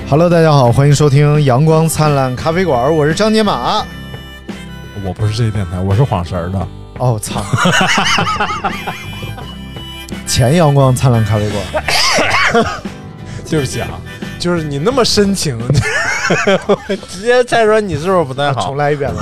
Hello， 大家好，欢迎收听阳光灿烂咖啡馆，我是张杰马。 我不是这个电台，我是晃神的。 哦，操！前阳光灿烂咖啡馆。 对不起啊，就是你那么深情，直接猜出来你是不是不太好？ 重来一遍了。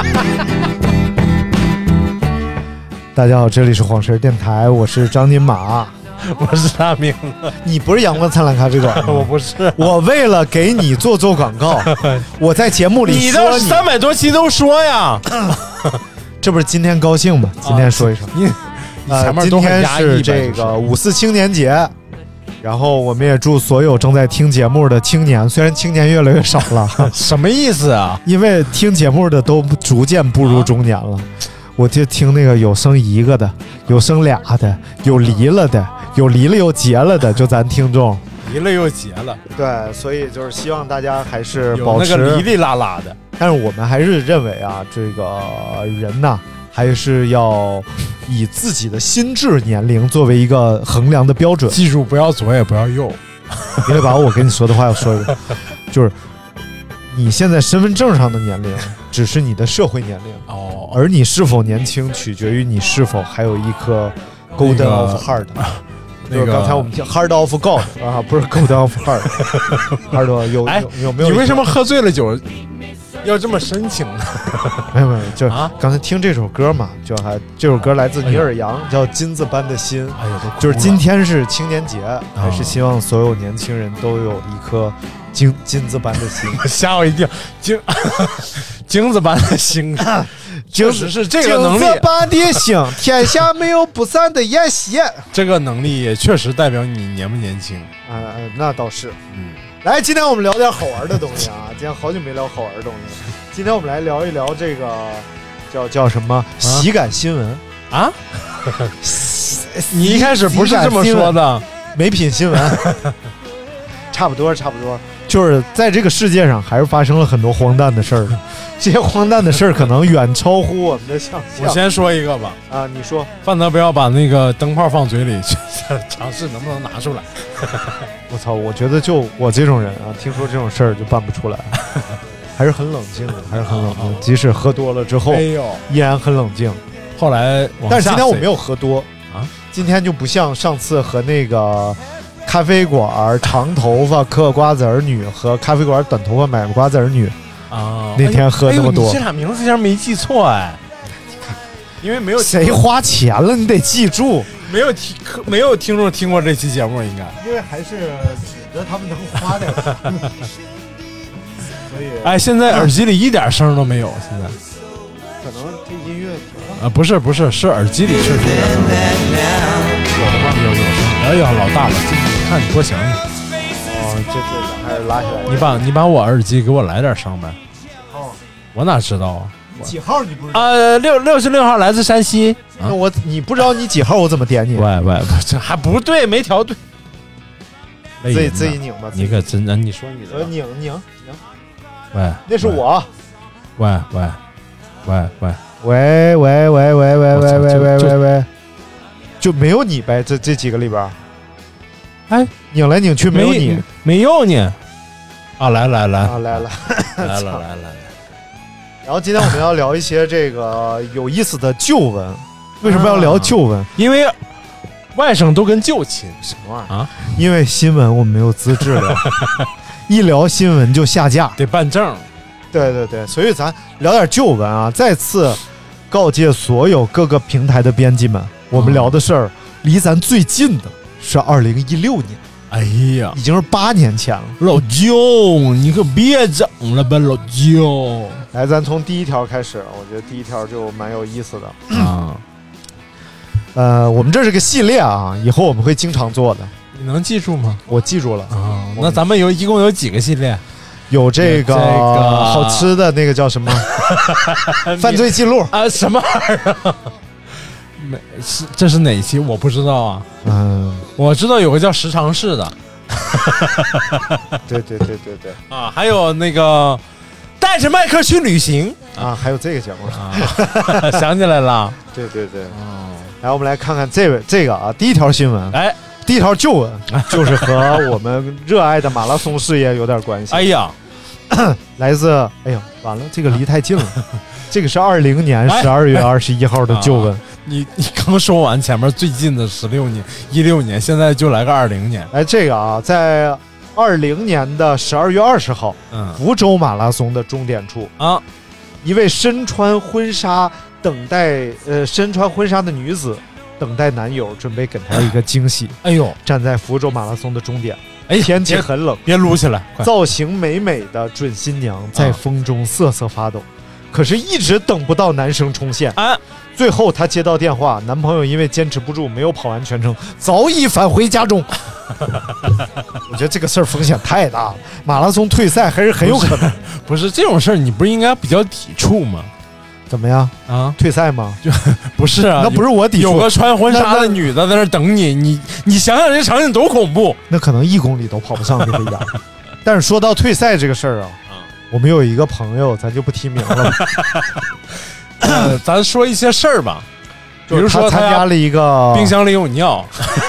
大家好，这里是晃神电台，我是张金马。 我是大明子。 你不是阳光灿烂咖啡馆吗？ 我不是。 我为了给你做广告，我在节目里说你的300多期都说呀。 这不是今天高兴吗？今天说一声。 你前面都很压抑。 今天是这个5·4青年节，然后我们也祝所有正在听节目的青年，虽然青年越来越少了， 什么意思啊？ 因为听节目的都逐渐步入中年了。我就听那个有生一个的，有生俩的，有离了的，有离了又结了的，就咱听众离了又结了。 对，所以就是希望大家还是保持有那个离离拉拉的。 但是我们还是认为啊，这个人呐，还是要以自己的心智年龄作为一个衡量的标准。 记住，不要左也不要右。 因为把我跟你说的话要说一个，就是你现在身份证上的年龄只是你的社会年龄哦，而你是否年轻取决于你是否还有一颗 Golden of Heart。就是刚才我们听 Heart of God 啊，不是 Golden of Heart。Heart 有没有？ 你为什么喝醉了酒要这么深情呢？ 没有，就刚才听这首歌嘛，这首歌来自尼尔杨，叫《金子般的心》。 哎呀， 就是今天是青年节，还是希望所有年轻人都有一颗金子般的心。 吓我一跳，金子般的心，确实是这个能力。 金子般的心，天下没有不散的宴席。 这个能力也确实代表你年不年轻。 那倒是。来，今天我们聊点好玩的东西啊！今天好久没聊好玩的东西了。今天我们来聊一聊这个叫什么喜感新闻啊？ 你一开始不是这么说的， 美品新闻。差不多，就是在这个世界上还是发生了很多荒诞的事儿。这些荒诞的事儿可能远超乎我们的想象。 我先说一个吧。 啊，你说。 范德不要把那个灯泡放嘴里，尝试能不能拿出来。 我操！我觉得就我这种人啊，听说这种事儿就办不出来，还是很冷静的，即使喝多了之后，依然很冷静。 后来， 但是今天我没有喝多啊，今天就不像上次和那个咖啡馆长头发嗑瓜子儿女和咖啡馆短头发买瓜子儿女啊，那天喝那么多。 你这俩名字竟然没记错哎！因为没有谁花钱了，你得记住。 没有听众听过这期节目，应该因为还是指着他们能花点钱。所以， 哎，现在耳机里一点声都没有。现在可能这音乐不是，是耳机里确实有点声。有的吗？有声。哎呀，老大了，你看你多响你。 哦，这还是拉下来。你把我耳机给我来点声呗。哦，我哪知道啊？ 几号你不知道 ？66号来自山西。 那你不知道你几号，我怎么点你？ 喂，这还不对，没调对。 自己拧吧。 你可真你说你的。 拧。 喂， 那是我。 喂， 就没有你呗？这几个里边， 哎， 拧来拧去没有你， 没有你。啊，来了。 然后今天我们要聊一些这个有意思的旧闻。为什么要聊旧闻？ 因为外甥都跟舅亲。 什么玩意儿啊？因为新闻我们没有资质聊，一聊新闻就下架， 得办证。 对，所以咱聊点旧闻啊！再次告诫所有各个平台的编辑们，我们聊的事儿离咱最近的是2016年。 哎呀， 已经是8年前了。 老舅，你可别整了吧，老舅。 来，咱从第一条开始，我觉得第一条就蛮有意思的啊。我们这是个系列啊，以后我们会经常做的。 你能记住吗？ 我记住了啊。那咱们一共有几个系列？ 有这个好吃的那个叫什么犯罪记录啊？什么玩意儿？这是哪一期？我不知道啊。我知道有个叫时常室的。 对啊，还有那个带着麦克去旅行啊，还有这个节目啊，想起来了。 对。然后我们来看看这个啊，第一条新闻， 第一条旧闻就是和我们热爱的马拉松事业有点关系。 哎呀， 来自完了，这个离太近了。这个是20年12月21号的旧闻。 你刚说完前面最近的16年、16年，现在就来个20年。 这个啊，在20年的12月20号，福州马拉松的终点处啊，一位身穿婚纱的女子等待男友，准备给他一个惊喜。哎呦，站在福州马拉松的终点。天气很冷， 别撸起来。 造型美美的准新娘在风中瑟瑟发抖，可是一直等不到男生冲线。最后她接到电话，男朋友因为坚持不住，没有跑完全程，早已返回家中。我觉得这个事儿风险太大了，马拉松退赛还是很有可能。 不是这种事儿，你不是应该比较抵触吗？ 怎么样啊？退赛吗？ 就不是啊， 那不是我抵触。 有个穿婚纱的女的在那等你，你想想这场景多恐怖。 那可能1公里都跑不上就回家。但是说到退赛这个事儿啊，我们有一个朋友，咱就不提名了。 咱说一些事儿吧，比如说他参加了一个冰箱里有尿。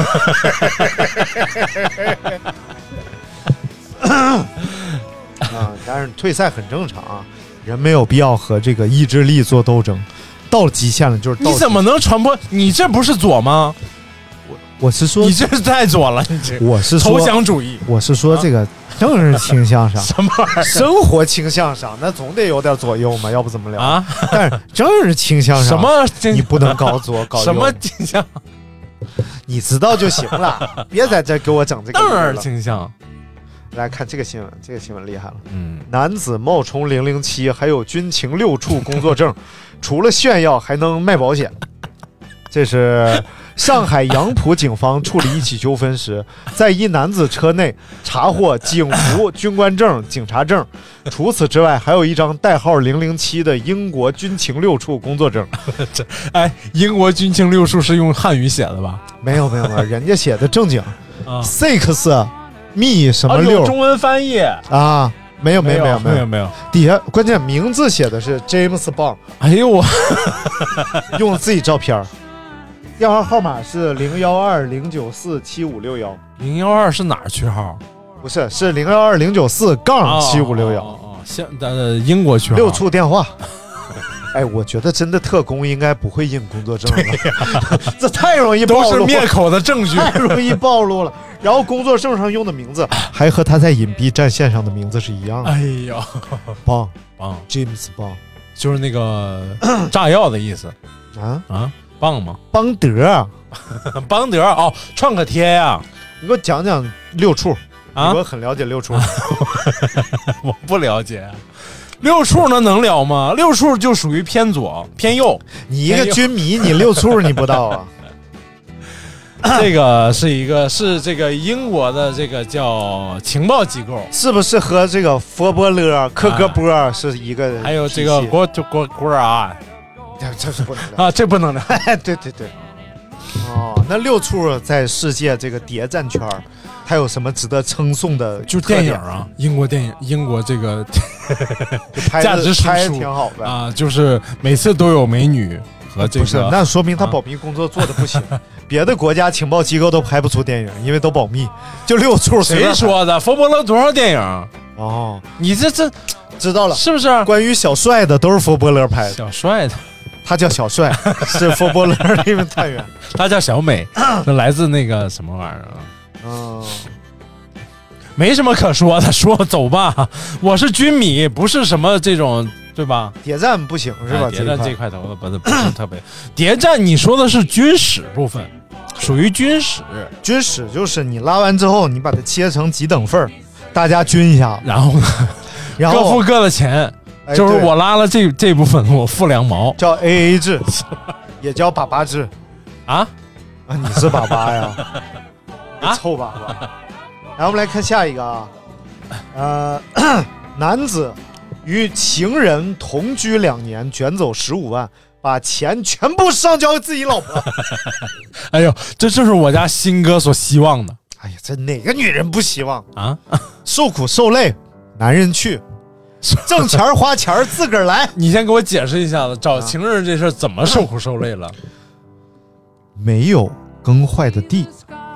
但是退赛很正常啊。人没有必要和这个意志力做斗争，到了极限了就是到。 你怎么能传播？你这不是左吗？ 我是说你这是太左了，你这我是说投降主义。 我是说这个政治倾向上， 什么玩意儿？ 生活倾向上，那总得有点左右嘛，要不怎么聊啊？ 但是政治倾向上， 什么你不能搞左搞右？ 什么倾向？ 你知道就行了，别在这给我整这个。 政治倾向。 来看这个新闻，这个新闻厉害了。男子冒充007，还有军情6处工作证，除了炫耀还能卖保险。这是上海杨浦警方处理一起纠纷时，在一男子车内查获警服、军官证、警察证，除此之外，还有一张代号007的英国军情6处工作证。 英国军情6处是用汉语写的吧？ 没有，人家写的正经，6。密什么6？ 有中文翻译啊？没有。底下关键名字写的是 James Bond。 哎呦我， 用自己照片，电话号码是01209475610。 012是哪儿区号？ 不是，是01209475610。 英国区号。 6处电话。我觉得真的特工应该不会印工作证了，这太容易暴露了， 都是灭口的证据， 太容易暴露了。然后工作证上用的名字还和他在隐蔽战线上的名字是一样的。 哎呦 ，Bond James Bond 就是那个炸药的意思棒吗？ 邦德哦，创可贴呀。 你给我讲讲6处我很了解6处。 我不了解。6处那能聊吗？6处就属于偏左偏右。 你一个军迷，你6处你不知道啊？ 这个是这个英国的这个叫情报机构， 是不是和这个佛伯勒、克格波是一个？ 还有这个国啊， 这是不能聊啊，这不能聊。 对。那6处在世界这个谍战圈它有什么值得称颂的？ 就电影啊，英国电影，英国这个价值拍的挺好的啊，就是每次都有美女和这个。 不是，那说明他保密工作做的不行。别的国家情报机构都拍不出电影，因为都保密。就6处， 谁说的？佛伯勒多少电影？ 哦， 你这知道了是不是？ 关于小帅的都是佛伯勒拍的。 小帅的。 他叫小帅，是佛伯勒的一名探员。 他叫小美，那来自那个什么玩意儿啊？没什么可说的，说走吧。我是军迷，不是什么这种，对吧？ 谍战不行是吧？ 谍战这块头的不是特别。谍战你说的是军史部分，属于军史。 军史就是你拉完之后，你把它切成几等份，大家均一下， 然后呢，各付各的钱。就是我拉了这部分，我付2毛， 叫 AA 制，也叫粑粑制啊！ 你是粑粑呀？臭粑粑。来，我们来看下一个男子与情人同居2年，卷走15万，把钱全部上交给自己老婆。 哎呦，这就是我家新哥所希望的。 哎呀，这哪个女人不希望啊？受苦受累，男人去。挣钱花钱自个儿来。 你先给我解释一下子，找情人这事怎么受苦受累了？ 没有耕坏的地，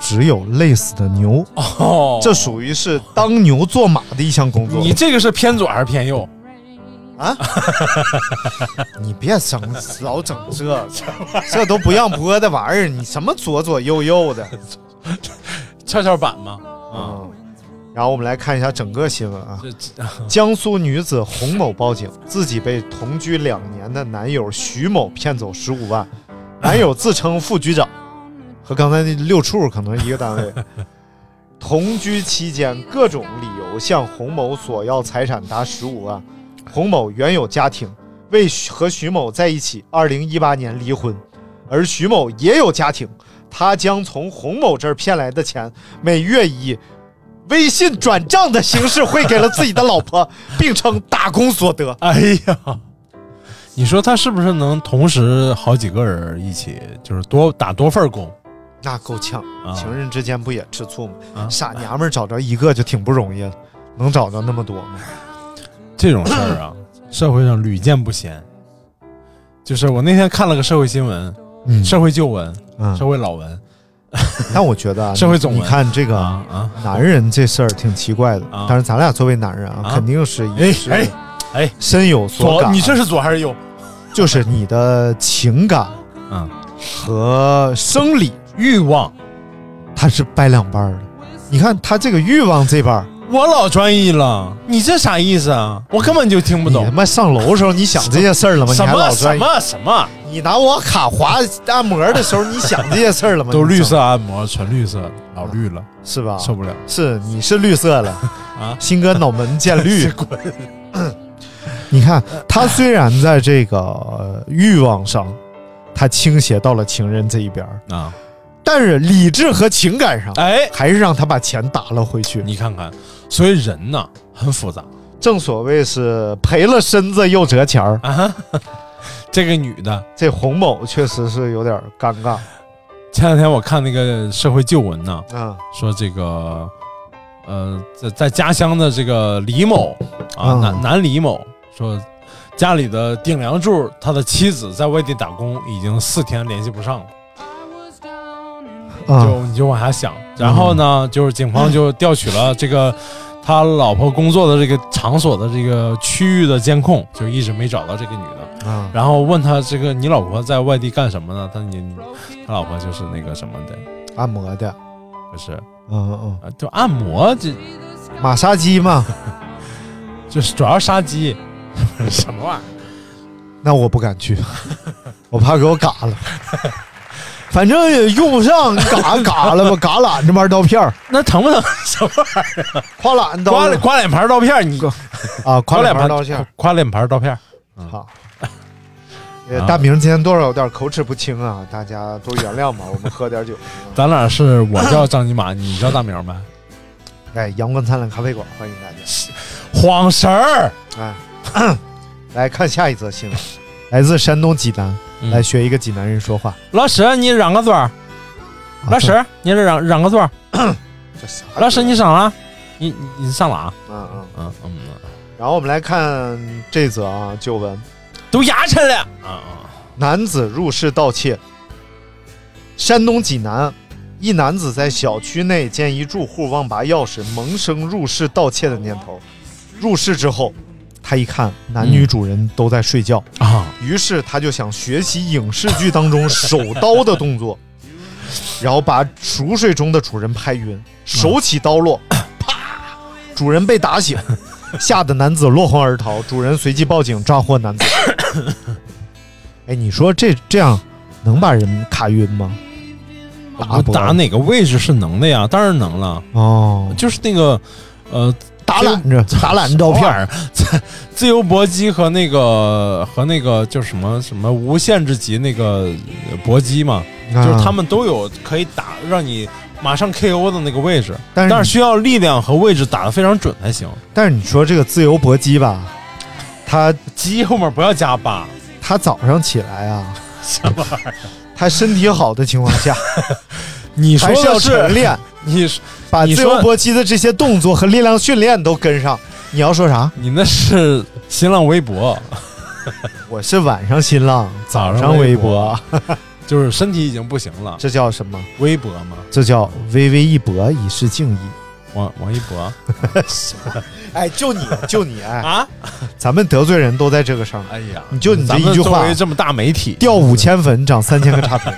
只有累死的牛。这属于是当牛做马的一项工作。 你这个是偏左还是偏右啊？你别老整这都不让播的玩意儿，你什么左左右右的？ 跷跷板吗？ 然后我们来看一下整个新闻啊。江苏女子洪某报警，自己被同居2年的男友徐某骗走15万，男友自称副局长，和刚才那6处可能一个单位。同居期间各种理由向洪某索要财产达15万。洪某原有家庭，为和徐某在一起2018年离婚，而徐某也有家庭，他将从洪某这儿骗来的钱每月以微信转账的形式汇给了自己的老婆，并称打工所得。 哎呀，你说他是不是能同时好几个人一起，就是打多份工？ 那够呛，情人之间不也吃醋吗？傻娘们找着一个就挺不容易了，能找着那么多吗？ 这种事儿啊，社会上屡见不鲜。就是我那天看了个社会新闻，社会旧闻，社会老闻。 但我觉得啊， 社会总你看这个男人这事儿挺奇怪的。但是咱俩作为男人啊，肯定是深有所感。 你这是左还是右？ 就是你的情感，和生理欲望， 它是掰两半的。你看他这个欲望这半。 我老专一了，你这啥意思啊？我根本就听不懂。 你他妈上楼的时候你想这些事儿了吗？ 什么你还老专一什么？ 你拿我卡滑按摩的时候，你想这些事儿了吗？ 都绿色按摩，纯绿色，老绿了， 是吧？ 受不了。 是你是绿色了啊！新哥脑门见绿。你看他虽然在这个欲望上，他倾斜到了情人这一边啊。但是理智和情感上，还是让他把钱打了回去。 你看看，所以人呢很复杂， 正所谓是赔了身子又折钱儿啊。这个女的， 这洪某确实是有点尴尬。 前两天我看那个社会旧闻呢，说这个在家乡的这个李某啊，男李某说，家里的顶梁柱他的妻子在外地打工，已经4天联系不上了。你就往下想，然后呢，就是警方就调取了这个他老婆工作的这个场所的这个区域的监控，就一直没找到这个女的。然后问他这个你老婆在外地干什么呢？他老婆就是那个什么的， 按摩的， 不是？就按摩，这马杀鸡嘛， 就是主要杀鸡，什么玩意儿？ 那我不敢去，我怕给我嘎了。反正也用不上，嘎了吧，嘎懒这玩意儿刀片， 那疼不疼？什么玩意儿？ 夸懒刀， 刮脸盘刀片，你夸脸盘刀片， 夸脸盘刀片。 好，大明今天多少有点口齿不清啊，大家多原谅吧。我们喝点酒。 咱俩是我叫张金马，你叫大明呗？ 哎，阳光灿烂咖啡馆，欢迎大家。 晃神儿， 来看下一则新闻，来自山东济南。来学一个济南人说话。 老师，你让个座儿。老师，你这让个座儿。老师，你上了？你上了啊？ 然后我们来看这则旧闻， 都压沉了。 男子入室盗窃。山东济南，一男子在小区内见一住户忘拔钥匙，萌生入室盗窃的念头。入室之后，他一看男女主人都在睡觉于是他就想学习影视剧当中手刀的动作，然后把熟睡中的主人拍晕，手起刀落，啪，主人被打醒，吓得男子落荒而逃，主人随即报警抓获男子。哎，你说这样能把人卡晕吗？ 打哪个位置是能的呀？当然能了。就是那个打懒着照片， 自由搏击和那个就是什么无限制级那个搏击嘛，就是他们都有可以打让你马上 KO 的那个位置，但是需要力量和位置打得非常准才行。 但是你说这个自由搏击吧，他击后面不要加8， 他早上起来啊， 什么玩意儿？ 他身体好的情况下， 你说还是要晨练。 你把自由搏击的这些动作和力量训练都跟上。你要说啥？ 你那是新浪微博， 我是晚上新浪，早上微博。 就是身体已经不行了。 这叫什么？ 微博吗？ 这叫微微一博，以示敬意。 王一博， 哎，就你哎啊！ 咱们得罪人都在这个上面。 哎呀， 你这一句话， 作为这么大媒体， 掉5000粉，涨3000个差评，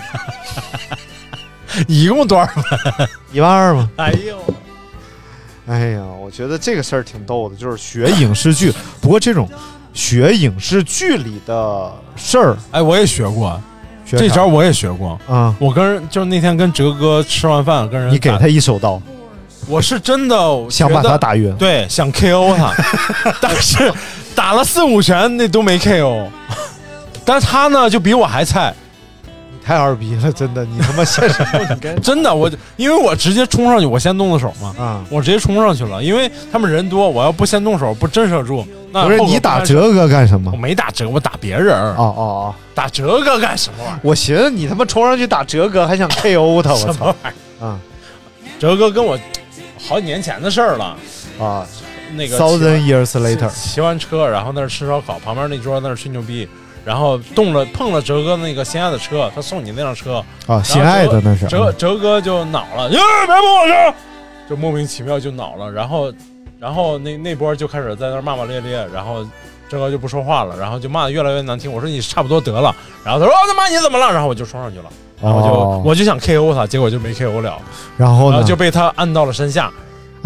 一共多少粉 ？12000吗？ 哎呀，我觉得这个事儿挺逗的，就是学影视剧。不过这种学影视剧里的事儿， 哎，我也学过。这招我也学过啊！我就是那天跟哲哥吃完饭，跟人你给他一手刀。 我是真的想把他打晕， 对，想 KO 他，但是打了4-5拳那都没 KO， 但是他呢就比我还菜， 你太二逼了，真的，你他妈现实不该真的因为我直接冲上去，我先动的手嘛，我直接冲上去了，因为他们人多，我要不先动手不震慑住，那不是你打哲哥干什么？ 我没打哲，我打别人。 哦， 打哲哥干什么玩意儿？ 我寻思你他妈冲上去打哲哥，还想 KO 他，我操！ 哲哥跟我。好几年前的事儿了啊， 那个 1000 years later， 骑完车，然后那儿吃烧烤，旁边那桌那儿吹牛逼，然后碰了哲哥那个心爱的车，他送你那辆车啊，心爱的那是哲哥就恼了，别碰我车，就莫名其妙就恼了，然后那波就开始在那儿骂骂咧咧，然后哲哥就不说话了，然后就骂得越来越难听，我说你差不多得了，然后他说他妈你怎么了，然后我就冲上去了。然后我就想 KO 他，结果就没 KO 了。 然后呢， 就被他按到了身下，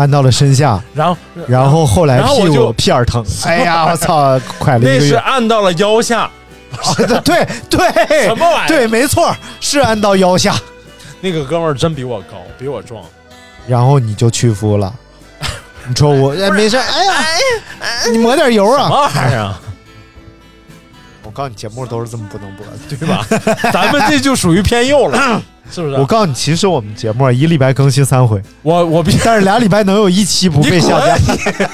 然后后来屁眼疼。哎呀，我操，快了一个月。 那是按到了腰下。 对， 什么玩意儿？ 对，没错，是按到腰下。 那个哥们儿真比我高，比我壮。 然后你就屈服了。你说我没事，哎呀，你抹点油啊。 什么玩意儿啊？ 我告诉你，节目都是这么不能播的， 对吧？咱们这就属于偏右了，是不是？ 我告诉你，其实我们节目1礼拜更新3回，但是2礼拜能有1期不被下架。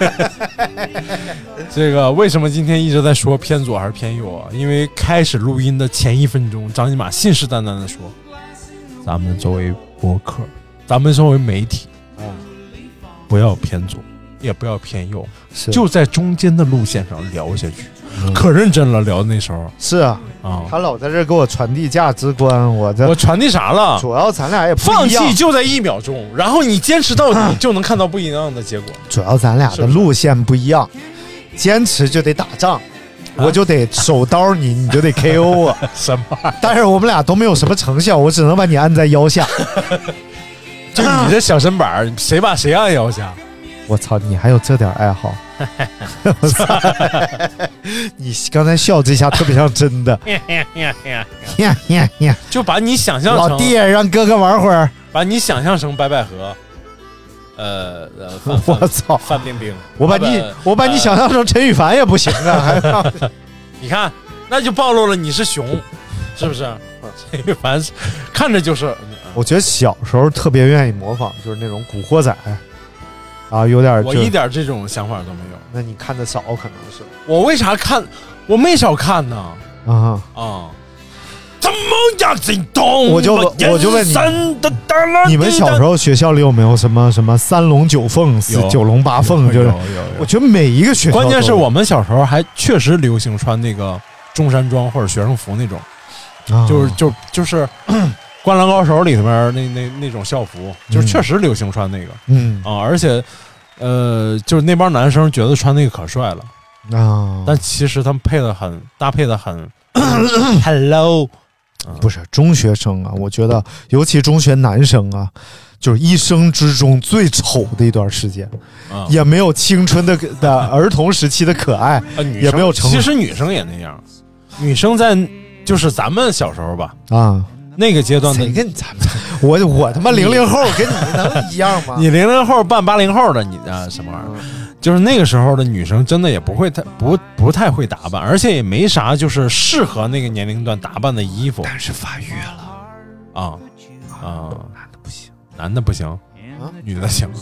这个为什么今天一直在说偏左还是偏右啊？因为开始录音的前1分钟，张金马信誓旦旦的说，咱们作为播客，咱们作为媒体，不要偏左，也不要偏右，就在中间的路线上聊下去。可认真了，聊的那时候是啊，他老在这给我传递价值观，我传递啥了？ 主要咱俩也不一样， 放弃就在1秒钟，然后你坚持到底，就能看到不一样的结果。 主要咱俩的路线不一样，坚持就得打仗，我就得手刀你就得 KO 我。 什么？ 但是我们俩都没有什么成效，我只能把你按在腰下。 就你这小身板，谁把谁按腰下？ 我操，你还有这点爱好？我操！你刚才笑这下特别像真的。 就把你想象成老弟，让哥哥玩会儿。 把你想象成白百合。 我操， 范冰冰。 我把你想象成陈羽凡也不行啊！ 你看，那就暴露了你是熊，是不是？陈羽凡看着就是。 我觉得小时候特别愿意模仿，就是那种古惑仔。啊，有点， 我一点这种想法都没有。 那你看的少，可能是我为啥看？我没少看呢。怎么样震动？ 我就问你，你们小时候学校里有没有什么3龙9凤、9龙8凤？就是我觉得每一个学校， 关键是我们小时候还确实流行穿那个中山装或者学生服那种，就是灌篮高手里面那种校服，就是确实流行穿那个，而且，就是那帮男生觉得穿那个可帅了啊，但其实他们搭配的很，hello， 不是中学生啊，我觉得尤其中学男生啊，就是一生之中最丑的一段时间，也没有青春的儿童时期的可爱，也没有成， 其实女生也那样，女生在就是咱们小时候吧，那个阶段的， 谁跟咱们？我他妈00后，跟你能一样吗？ 你00后扮80后的，你什么玩意儿？就是那个时候的女生，真的也不太会打扮，而且也没啥就是适合那个年龄段打扮的衣服。 但是发育了， 男的不行，女的行。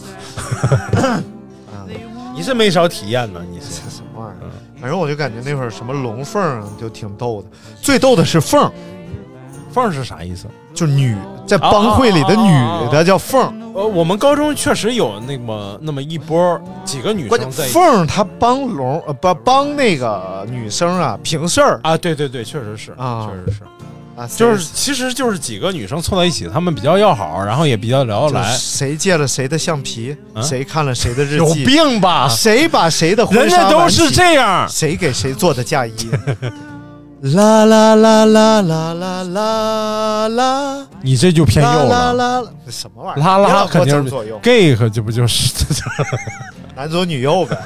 你是没少体验呢，你是什么玩意儿？反正我就感觉那会儿什么龙凤就挺逗的，最逗的是凤。 凤是啥意思？ 就是女，在帮会里的女的叫凤。 我们高中确实有那么一波几个女生在凤，她帮帮那个女生啊平事儿啊，对，确实是啊，确实是。 啊， 就是其实就是几个女生凑在一起，她们比较要好，然后也比较聊得来。 谁借了谁的橡皮，谁看了谁的日记， 有病吧？ 谁把谁的婚纱， 人家都是这样， 谁给谁做的嫁衣。啦啦啦啦啦啦啦啦， 你这就偏右了。 啦什么玩意儿？ 啦啦肯定是 gay， 可这不就是男左女右呗？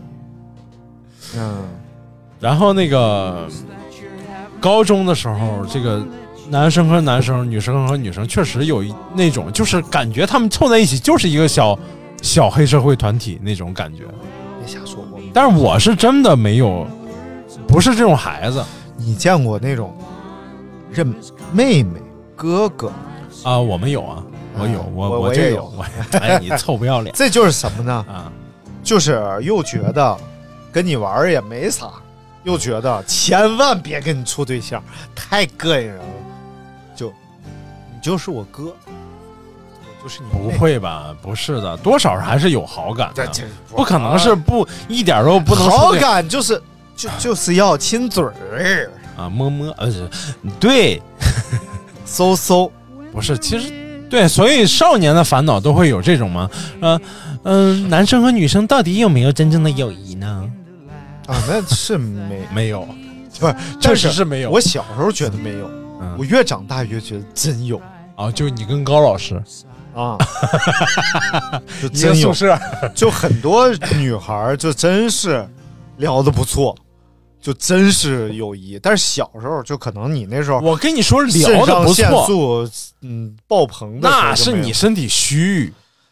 然后那个高中的时候，这个男生和男生，女生和女生，确实有那种就是感觉他们凑在一起就是一个小黑社会团体那种感觉。 别瞎说我。 但是我是真的没有，不是这种孩子。 你见过那种认妹妹哥哥啊？我们有啊，我有，我就有。哎，你臭不要脸！ 这就是什么呢？啊，就是又觉得跟你玩也没啥，又觉得千万别跟你处对象，太膈应人了。你就是我哥，我就是你。 不会吧？不是的，多少还是有好感的，不可能是一点都不能。 好感就是要亲嘴儿啊，摸摸，对， 搜， 不是，其实对，所以少年的烦恼都会有这种吗？男生和女生到底有没有真正的友谊呢？ 啊，那是没有， 不是， 确实是没有。 我小时候觉得没有，我越长大越觉得真有啊！就你跟高老师啊，就真有，就很多女孩就真是聊得不错。就真是友谊，但是小时候就可能你那时候， 我跟你说聊得不错， 肾上腺素爆棚的， 那是你身体虚。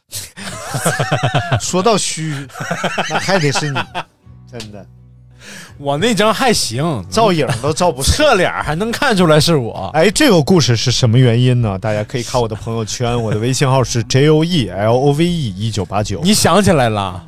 说到虚，那还得是你，真的。 我那张还行， 照影都照不， 侧脸还能看出来是我。 哎，这个故事是什么原因呢？大家可以看我的朋友圈，我的微信号是 JOELOVE1989。 你想起来了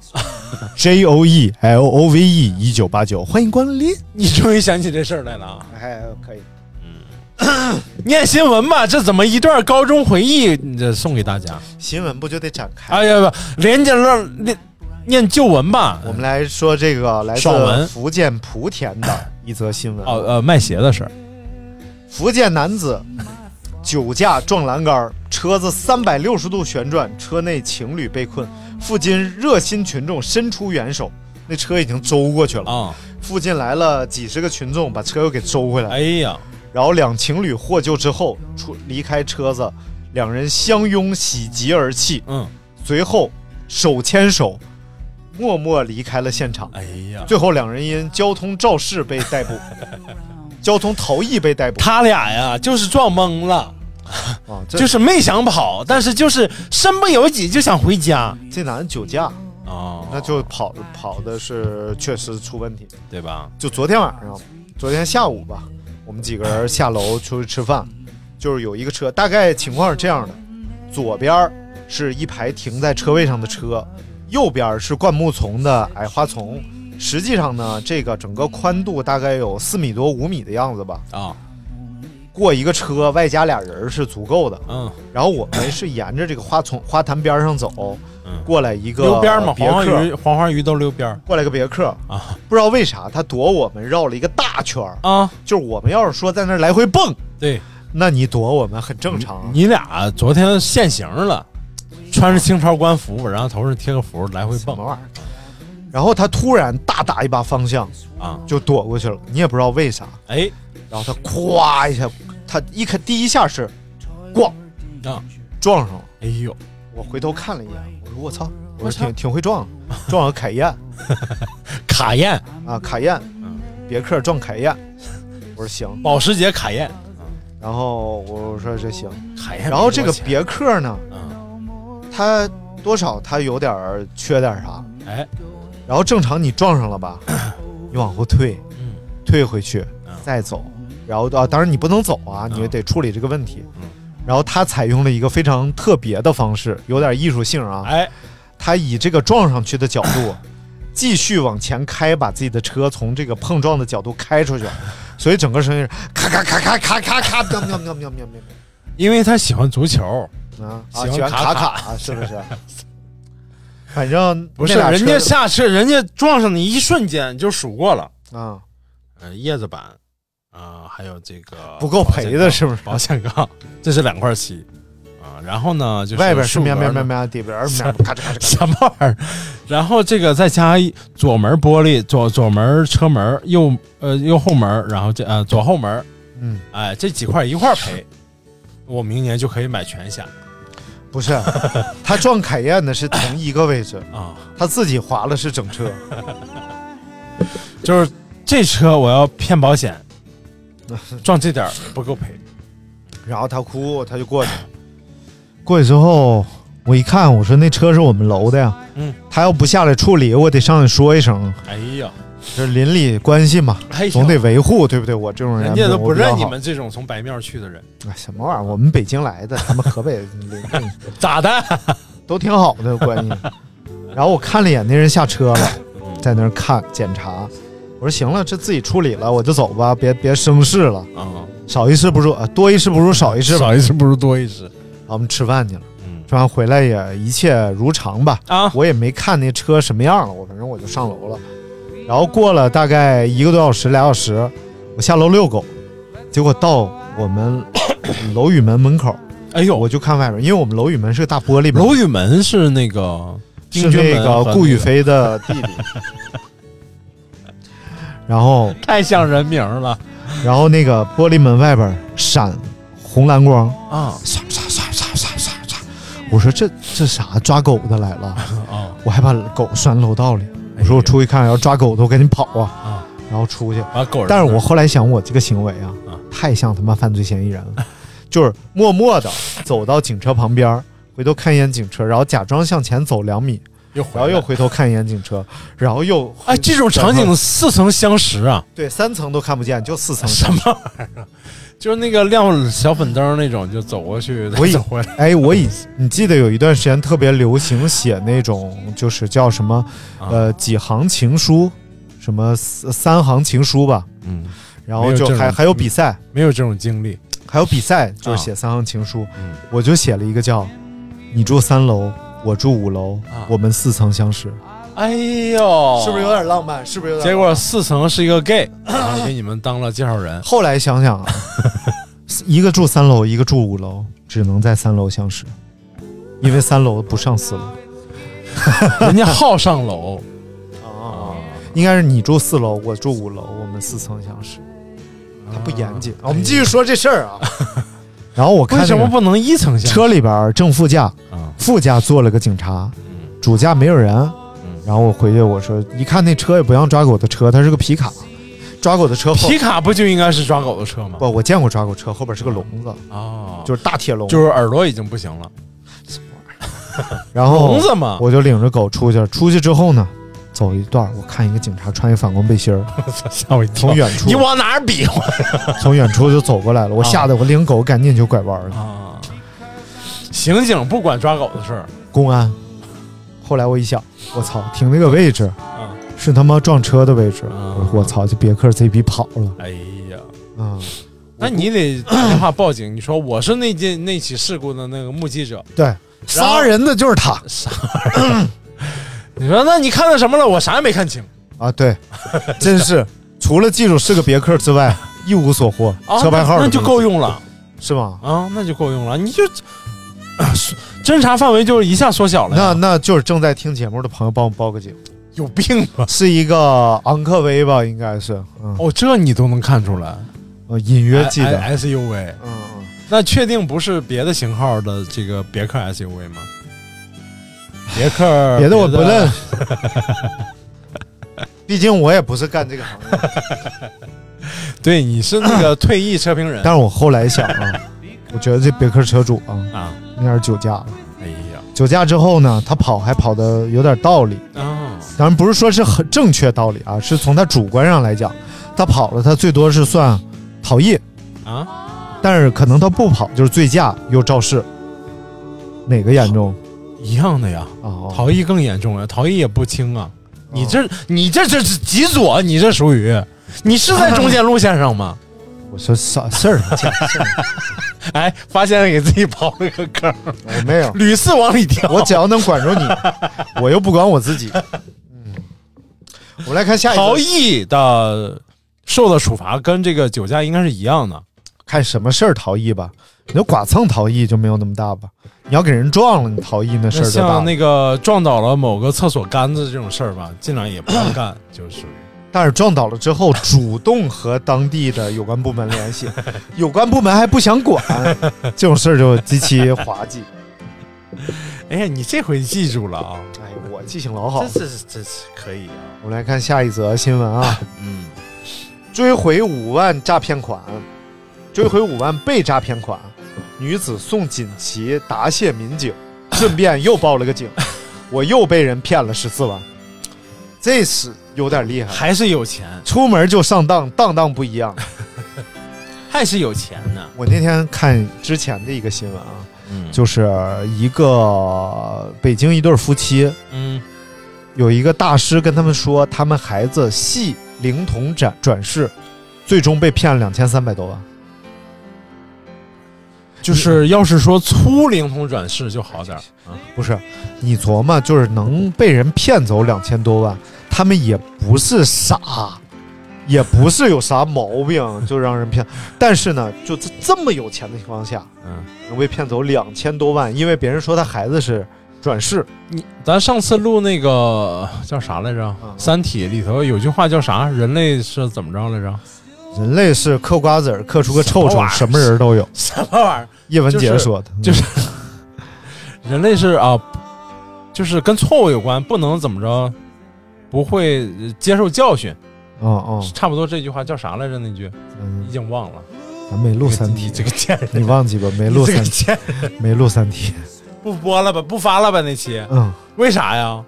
？JOELOVE1989，欢迎光临。 你终于想起这事儿来了， 还可以。 念新闻吧，这怎么一段高中回忆？你这送给大家。 新闻不就得展开？ 哎呀不，连着念旧闻吧。 我们来说这个来自福建莆田的一则新闻。 卖鞋的事儿。 福建男子酒驾撞栏杆，车子360度旋转，车内情侣被困，附近热心群众伸出援手，那车已经周过去了啊！附近来了几十个群众，把车又给周回来。 哎呀！ 然后两情侣获救之后离开车子，两人相拥喜极而泣。随后手牵手默默离开了现场。 哎呀！ 最后两人因交通肇事被逮捕，交通逃逸被逮捕。 他俩呀，就是撞懵了。就是没想跑，但是就是身不由己就想回家。 这男人酒驾那就跑的是确实出问题， 对吧？ 就昨天下午吧，我们几个人下楼出去吃饭，就是有一个车，大概情况是这样的：左边是一排停在车位上的车，右边是灌木丛的矮花丛。实际上呢，这个整个宽度大概有4米多5米的样子吧。过一个车外加俩人是足够的。然后我们是沿着这个花坛边上走，过来一个溜边嘛，黄花鱼都溜边。 过来个别克不知道为啥他躲我们绕了一个大圈就是我们要是说在那来回蹦， 对， 那你躲我们很正常。 你俩昨天现形了，穿着清朝官服，然后头上贴个符来回蹦， 什么玩意儿？然后他突然大打一把方向就躲过去了，你也不知道为啥。 哎， 然后他咵一下，他第一下是咣撞上了。 哎呦， 我回头看了一眼，我说我操，我说挺会撞了凯宴。 卡宴卡宴，别克撞凯宴。我说行， 保时捷卡宴。 然后我说这行， 卡宴。 然后这个别克呢，他多少他有点缺点啥， 哎， 然后正常你撞上了吧，你往后退，退回去再走，然后当然你不能走你得处理这个问题。然后他采用了一个非常特别的方式，有点艺术性他以这个撞上去的角度继续往前开，把自己的车从这个碰撞的角度开出去，所以整个声音是咔咔咔咔咔咔咔喵喵喵喵喵喵。 因为他喜欢足球喜欢卡是不是？反正不是，人家下车，人家撞上你一瞬间就数过了叶子板还有这个不够赔的是不是？ 保险杠，这是2块漆啊。然后呢，就是外边是面，底边咔嚓什么玩意儿？然后这个再加左门玻璃，左门车门，右后门，然后左后门，这几块一块赔，我明年就可以买全险。 不是，他撞凯宴的是同一个位置啊，他自己划了是整车， 就是这车我要骗保险，撞这点不够赔。 然后他哭，他就过去了。过去之后，我一看，我说那车是我们楼的呀，他要不下来处理，我得上去说一声。 哎呀， 这邻里关系嘛，总得维护，对不对？我这种人家都不认你们这种从白庙去的人。 什么玩意儿？我们北京来的，他们河北咋的？ 都挺好的关系。然后我看了一眼那人下车了，在那儿看检查。我说行了，这自己处理了，我就走吧，别生事了啊。少一事不如多一事不如少一事吧， 少一事不如多一事。 我们吃饭去了，吃完回来也一切如常吧。我也没看那车什么样了，反正我就上楼了。然后过了大概1个多小时、2小时，我下楼遛狗，结果到我们楼宇门门口，哎呦，我就看外边，因为我们楼宇门是个大玻璃门。 楼宇门是那个顾宇飞的弟弟。然后太像人名了。 然后那个玻璃门外边闪红蓝光啊，唰唰唰唰唰唰唰。我说这啥抓狗的来了啊！我还把狗拴楼道里。我说我出去看，要抓狗的我赶紧跑啊！然后出去把狗。 但是我后来想，我这个行为太像他妈犯罪嫌疑人了，就是默默的走到警车旁边，回头看一眼警车，然后假装向前走2米。然后又回头看一眼警车，然后又这种场景4层相识啊？ 对，3层都看不见，就4层。 什么玩意儿？就是那个亮小粉灯那种，就走过去再走回来。 你记得有一段时间特别流行写那种，就是叫什么几行情书，什么3行情书吧？然后就还有比赛， 没有这种经历， 还有比赛就是写3行情书，我就写了一个叫你住3楼。我住5楼，我们4层相识。 哎呦， 是不是有点浪漫？是不是有点？ 结果4层是一个 gay， 然后给你们当了介绍人。 后来想想一个住3楼，一个住5楼，只能在3楼相识，因为3楼不上4楼， 人家好上楼应该是你住4楼，我住5楼，我们4层相识。他不严谨。我们继续说这事儿啊。然后我看为什么不能1层相识？ 车里边正副驾。副驾坐了个警察，主驾没有人。然后我回去我说，一看那车也不像抓狗的车，它是个皮卡。抓狗的车后， 皮卡不就应该是抓狗的车吗？ 不，我见过抓狗车，后边是个笼子就是大铁笼， 就是耳朵已经不行了。 然后笼子嘛， 我就领着狗出去了。出去之后呢，走一段，我看一个警察穿一反光背心儿， 吓我一跳。 从远处， 你往哪儿比划？ 从远处就走过来了，我吓得我领狗赶紧就拐弯了。 刑警不管抓狗的事儿， 公安。后来我一想，我操，停那个位置，是他妈撞车的位置。我操，这别克这逼跑了。 哎呀，那你得打电话报警，你说我是那起事故的那个目击者。 对，杀人的就是他。 你说那你看到什么了？我啥也没看清啊。对，真是除了记住是个别克之外，一无所获。车牌号那就够用了， 是吗？ 那就够用了，你就。侦查范围就一下缩小了。 那就是正在听节目的朋友帮我报个警。 有病吧？ 是一个昂科威吧，应该是。 这你都能看出来？ 隐约记得 SUV。那确定不是别的型号的这个别克 SUV 吗？别克别的我不认识，毕竟我也不是干这个行业。 对，你是那个退役车评人。 但是我后来想我觉得这别克车主应该是酒驾了。 哎呀， 酒驾之后呢，他还跑的有点道理当然不是说是很正确道理是从他主观上来讲，他跑了，他最多是算逃逸但是可能他不跑就是醉驾又肇事，哪个严重？ 一样的呀。逃逸更严重呀，逃逸也不轻啊。你这是极左，你这属于你是在中间路线上吗？ 我说啥事儿？ 哎，发现给自己刨了个坑。 我没有， 屡次往里跳。 我只要能管住你，我又不管我自己。我们来看下一个。 逃逸的受的处罚跟这个酒驾应该是一样的。 看什么事儿逃逸吧，你要剐蹭逃逸就没有那么大吧？你要给人撞了，你逃逸那事儿就大。 像那个撞倒了某个厕所杆子这种事儿吧，尽量也不要干，就是属于。 但是撞倒了之后，主动和当地的有关部门联系，有关部门还不想管，这种事儿就极其滑稽。 哎呀，你这回记住了啊！ 哎，我记性老好， 这可以啊。 我们来看下一则新闻啊，追回5万诈骗款，追回5万被诈骗款，女子送锦旗答谢民警，顺便又报了个警，我又被人骗了14万，这是有点厉害， 还是有钱， 出门就上当，当不一样， 还是有钱呢。 我那天看之前的一个新闻啊，就是一个北京一对夫妻，有一个大师跟他们说，他们孩子系灵童转世，最终被骗了2300多万。 就是要是说粗灵童转世就好点不是，你琢磨，就是能被人骗走2000多万，他们也不是傻，也不是有啥毛病就让人骗，但是呢，就这么有钱的情况下，能被骗走2000多万，因为别人说他孩子是转世。 咱上次录那个叫啥来着？三体里头有句话叫啥？人类是怎么着来着？ 人类是嗑瓜子儿嗑出个臭虫，什么人都有。 什么玩意儿？ 叶文洁说的， 就是人类是就是跟错误有关，不能怎么着，不会接受教训。差不多这句话叫啥来着？那句已经忘了。 咱没录三体， 这个贱人， 你忘记吧？没录三体，没录三体， 不播了吧？不发了吧？那期，为啥呀？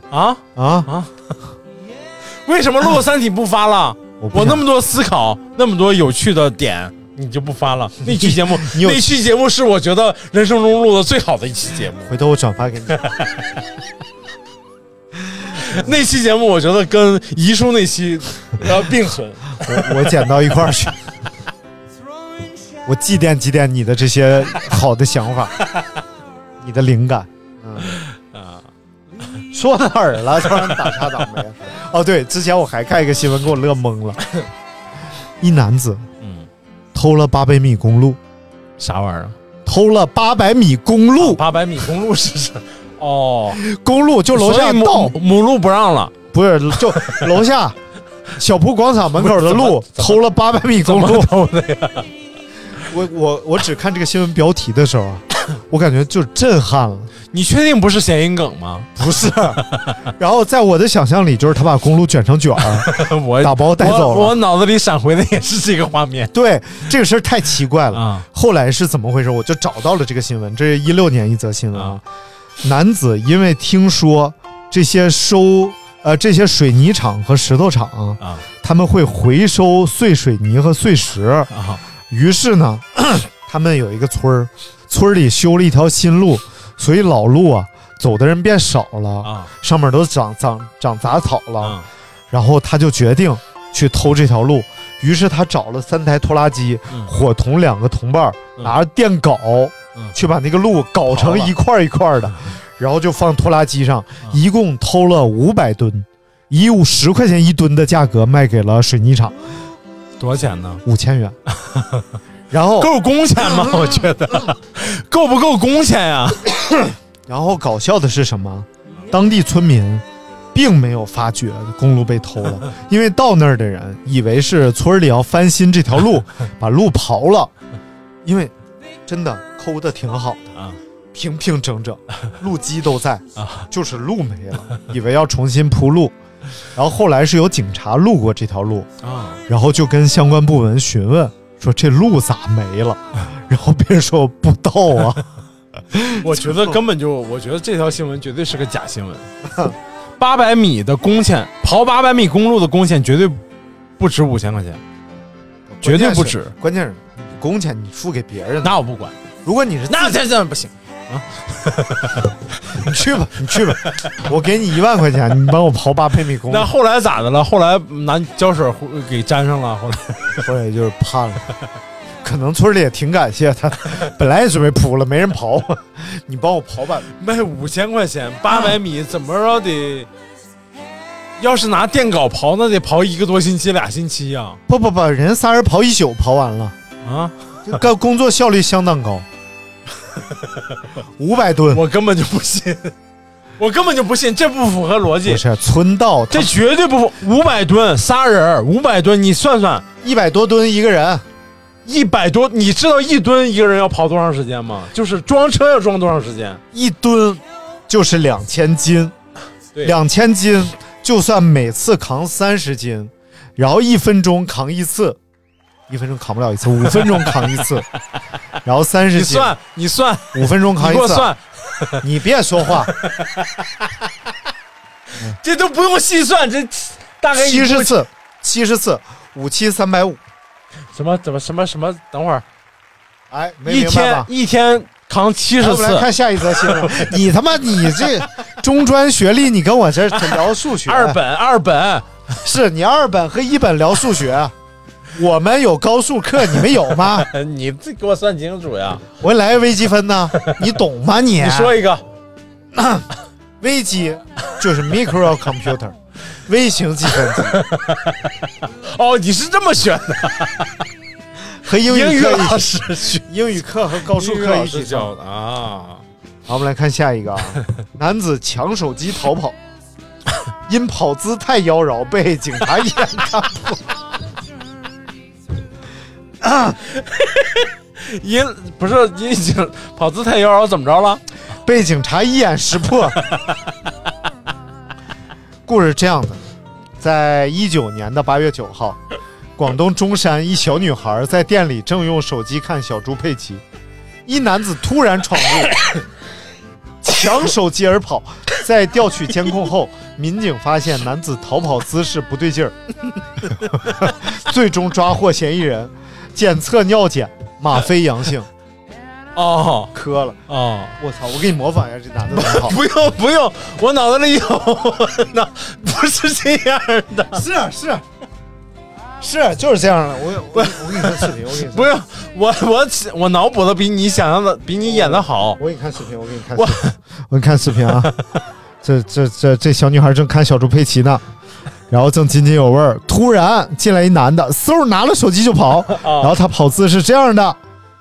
为什么录三体不发了？我那么多思考，那么多有趣的点，你就不发了？那期节目，那期节目是我觉得人生中录的最好的一期节目。 回头我转发给你。 那期节目我觉得跟遗书那期并存， 我剪到一块儿去。我祭奠你的这些好的想法，你的灵感。说哪儿了？突然打岔没？哦，对，之前我还看一个新闻，给我乐懵了。一男子，偷了800米公路， 啥玩意儿？ 偷了800米公路 ，800米公路是什么？ 公路就楼下道， 母路不让了， 不是，就楼下小铺广场门口的路，偷了800米公路。 偷的呀？ 我只看这个新闻标题的时候啊，我感觉就震撼了。 你确定不是谐音梗吗？ 不是。然后在我的想象里，就是他把公路卷成卷儿，我打包带走了。 我脑子里闪回的也是这个画面。 对，这个事儿太奇怪了。后来是怎么回事？我就找到了这个新闻，这是16年一则新闻啊。男子因为听说这些水泥厂和石头厂他们会回收碎水泥和碎石于是呢，他们有一个村里修了一条新路，所以老路啊走的人变少了上面都长杂草了然后他就决定去偷这条路，于是他找了3台拖拉机，伙同2个同伴拿着电镐去把那个路搞成一块一块的，然后就放拖拉机上，一共偷了500吨，以10块钱1吨的价格卖给了水泥厂。 多少钱呢 ？5000元。然后够工钱吗？我觉得够不够工钱呀？ 然后搞笑的是什么？当地村民并没有发觉公路被偷了，因为到那儿的人以为是村里要翻新这条路，把路刨了，因为真的抠的挺好的平平整整，路基都在就是路没了，以为要重新铺路。然后后来是有警察路过这条路然后就跟相关部门询问说这路咋没了，然后别人说不知道啊。 我觉得我觉得这条新闻绝对是个假新闻。800米的工钱，刨800米公路的工钱绝对不值5000块钱，绝对不止。 关键是工钱你付给别人， 那我不管。 如果你是那这不行你去吧，我给你1万块钱，你帮我刨800米公路。 那后来咋的了？后来拿胶水给粘上了， 后来就是判了。可能村里也挺感谢他，本来也准备铺了，没人刨，你帮我刨吧。 卖5000块钱，800米怎么着得要是拿电镐刨，那得刨1个多星期、2星期呀。 不，人仨人刨1宿刨完了啊， 这工作效率相当高。500吨， 我根本就不信，这不符合逻辑。 不是村道， 这绝对不符。500吨仨人，500吨，你算算 ，100多吨一个人 ，100多，你知道1吨一个人要跑多长时间吗？就是装车要装多长时间 ？1吨就是2000斤，2000斤。就算每次扛30斤，然后1分钟扛1次，1分钟扛不了1次，5分钟扛1次，然后30斤， 你算 ，5分钟扛1次， 你给我算， 你别说话， 这都不用细算，这大概 70次，57350， 什么？等会儿， 哎，没明白吧？ 一天扛70次。 我们来看下一则新闻。你这中专学历，你跟我这聊数学？ 二本是你2本和1本聊数学，我们有高数课，你们有吗？ 你这给我算清楚呀！ 我来微积分呢，你懂吗你？ 你说一个， 微积就是 micro computer， 微型计算机。 哦，你是这么选的。 和英语课老师学， 英语课和高数课一起教的啊。 好，我们来看下一个啊，男子抢手机逃跑，因跑姿太妖娆被警察一眼看破。 因跑姿太妖娆怎么着了？ 被警察一眼识破。故事这样的，在19年的8月9号。广东中山一小女孩在店里正用手机看小猪佩奇，一男子突然闯入，抢手机而跑。在调取监控后，民警发现男子逃跑姿势不对劲儿，最终抓获嫌疑人。检测尿检吗啡阳性。 哦， 磕了哦！ 我操！我给你模仿一下这男的怎么跑。 不用，我脑子里有，那不是这样的。 是就是这样的。我给你看视频，我给你不用，我脑补的比你想象的，比你演的好。 我给你看视频，我给你看视频啊！这小女孩正看小猪佩奇呢，然后正津津有味，突然进来一男的，嗖拿了手机就跑，然后他跑姿是这样的。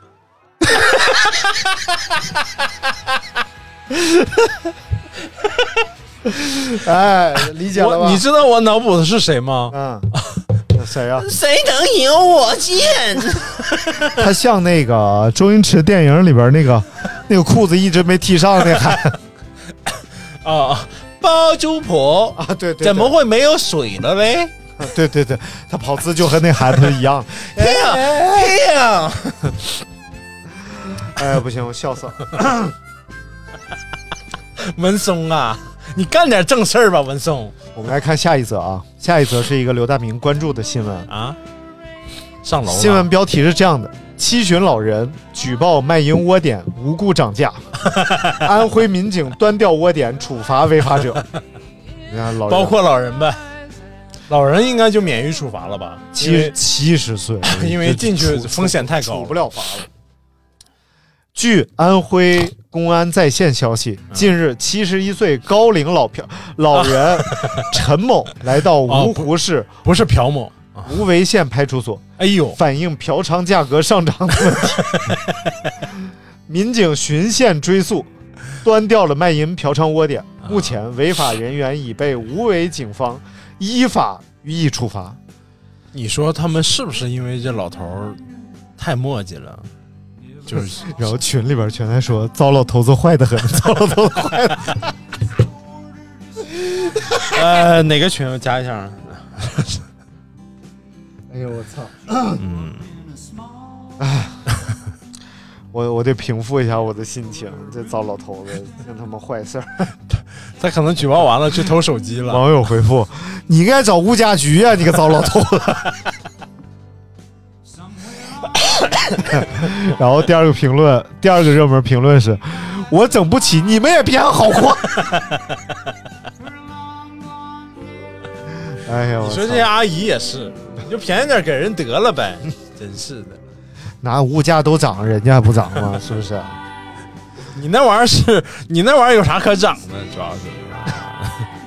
哎，理解了吧？ 你知道我脑补的是谁吗？ 谁呀？ 谁能赢我见？ 他像那个周星驰电影里边那个裤子一直没提上那孩啊，包租婆啊，对， 怎么会没有水了嘞？ 对，他跑姿就和那孩子一样。 嘿呀！ 哎，不行，我笑死了。 文松啊，你干点正事儿吧，文松。 我们来看下一则啊，下一则是一个刘大明关注的新闻啊。上楼了。 新闻标题是这样的：7旬老人举报卖淫窝点无故涨价，安徽民警端掉窝点处罚违法者。你看老人， 包括老人呗。老人应该就免于处罚了吧 ？70岁， 因为进去风险太高， 处不了罚了。据安徽公安在线消息，近日71岁高龄老人陈某来到芜湖市， 不是朴某， 无为县派出所，反映嫖娼价格上涨的问题。民警循线追溯，端掉了卖淫嫖娼窝点。目前违法人员已被无为警方依法予以处罚。 你说他们是不是因为这老头太磨叽了？就是， 然后群里边全在说糟老头子坏得很，糟老头子坏得很。 哪个群我加一下？ 哎呦我操！我得平复一下我的心情，这糟老头子真他妈坏事儿。 他可能举报完了去偷手机了。 网友回复：你应该找物价局啊，你个糟老头子。然后第二个热门评论是：我整不起，你们也别好货。哎呀， 你说这些阿姨也是，你就便宜点给人得了呗，真是的。 哪物价都涨，人家不涨吗？是不是？ 你那玩意儿有啥可涨的？主要是。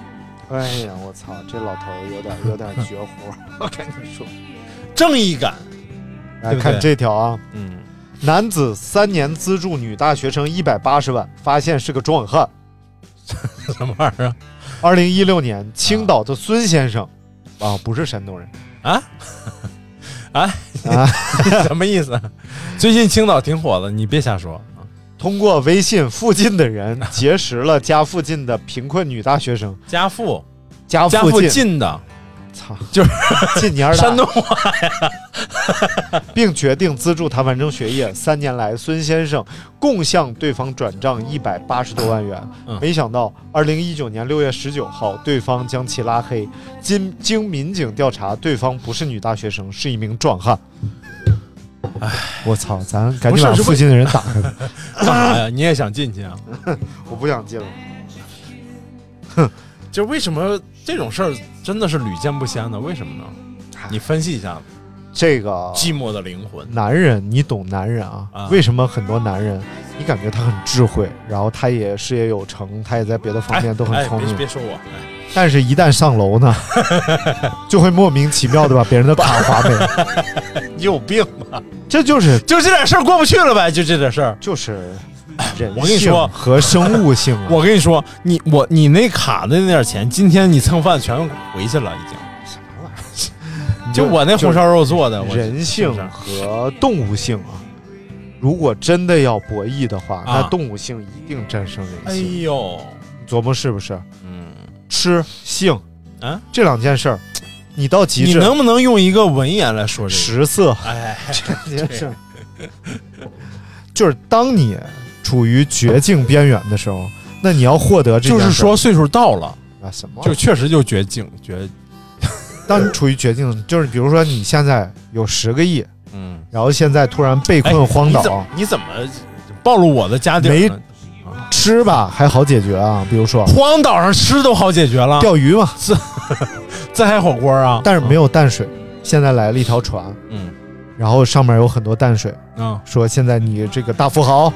哎呀，我操，这老头有点绝活，我跟你说， 正义感。 来看这条啊，男子3年资助女大学生180万，发现是个壮汉。 什么玩意儿 ？2016年，青岛的孙先生啊，不是山东人啊，什么意思？最近青岛挺火的，你别瞎说。 通过微信附近的人结识了家附近的贫困女大学生。 家附近的， 操， 就是近年山东话呀， 并决定资助他完成学业。3年来，孙先生共向对方转账180多万元。没想到2019年6月19号，对方将其拉黑。经民警调查，对方不是女大学生，是一名壮汉。哎，我操！咱赶紧把附近的人打开。 干啥呀？你也想进去啊？ 我不想进了。 哼，就为什么这种事儿真的是屡见不鲜呢？为什么呢？你分析一下。 这个寂寞的灵魂， 男人，你懂男人啊？为什么很多男人，你感觉他很智慧，然后他也事业有成，他也在别的方面都很聪明。 别说我。 但是，一旦上楼呢，就会莫名其妙的把别人的卡划没。 你有病吧？ 这就是就这点事儿过不去了呗？就这点事儿， 就是人我跟你说和生物性、啊。 我跟你说，你那卡的那点钱，今天你蹭饭全回去了，已经。 什么玩意儿？ 就我那红烧肉做的。 人性和动物性啊，如果真的要博弈的话，那动物性一定战胜人性。 哎呦， 你琢磨是不是？吃性啊，这两件事儿，你到极致， 你能不能用一个文言来说这个？ 食色， 哎， 这件事，就是当你处于绝境边缘的时候，那你要获得这件事， 就是说岁数到了啊，什么？ 就确实就绝境。 当你处于绝境，就是比如说你现在有10个亿，然后现在突然被困荒岛， 你怎么暴露我的家底呢？ 吃吧还好解决啊，比如说荒岛上吃都好解决了， 钓鱼嘛， 这还火锅啊， 但是没有淡水。现在来了一条船，然后上面有很多淡水，说现在你这个大富豪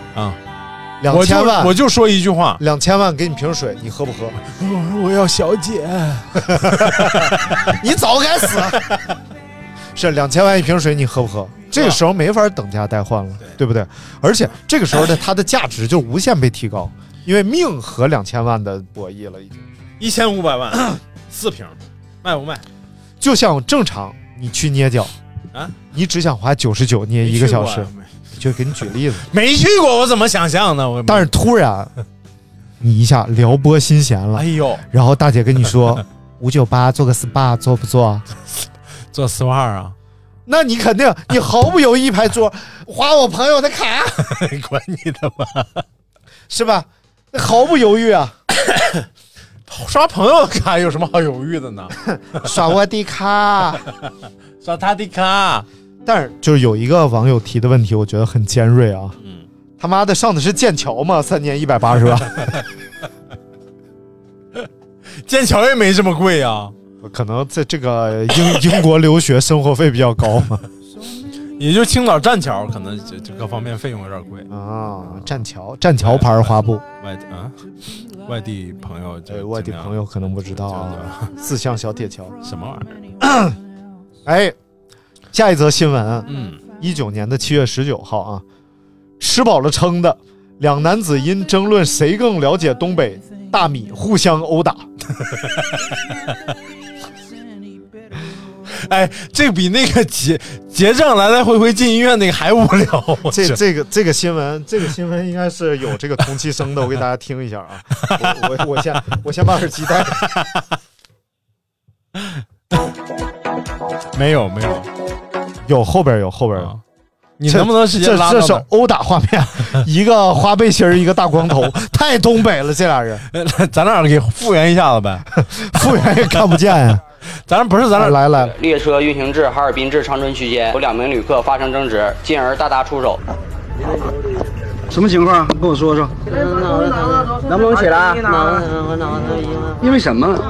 ，2000万， 我就说一句话 ，2000万给你瓶水，你喝不喝？ 我要小姐， 你早该死。是2000万一瓶水，你喝不喝？这个时候没法等价代换了，对不对？而且这个时候它的价值就无限被提高，因为命和2000万的博弈了，已经 1500万4瓶，卖不卖？ 就像正常你去捏脚啊，你只想花99捏1个小时，就给你举例子， 没去过，我怎么想象呢？ 但是突然你一下撩拨心弦了， 哎呦， 然后大姐跟你说598做个 SPA 做不做？ 做丝袜啊？ 那你肯定，你毫不犹豫一拍桌，花我朋友的卡， 管你的吧， 是吧？那毫不犹豫啊！ 刷朋友的卡有什么好犹豫的呢？ 刷我的卡， 刷他的卡。 但是就是有一个网友提的问题，我觉得很尖锐啊。他妈的上的是剑桥吗？3年180万， 剑桥也没这么贵啊。 可能在这个英国留学生活费比较高嘛， 也就青岛栈桥可能就各方面费用有点贵啊。栈桥牌花布， 外地朋友， 外地朋友可能不知道啊。4项小铁桥什么玩意儿？ 哎，下一则新闻，19年的7月19号啊，吃饱了撑的2男子因争论谁更了解东北大米互相殴打。 哎，这比那个结账来来回回进医院那个还无聊。 这个新闻应该是有这个同期声的，我给大家听一下啊。我先把耳机戴。 没有， 有后边有。 你能不能直接拉到？ 这是殴打画面，一个花背心一个大光头，太东北了，这俩人。 咱俩给复原一下子呗， 复原也看不见呀。 咱俩来， 列车运行至哈尔滨至长春区间，有2名旅客发生争执，进而大打出手。 什么情况？跟我说说。 能不能起来？ 我脑子因为什么？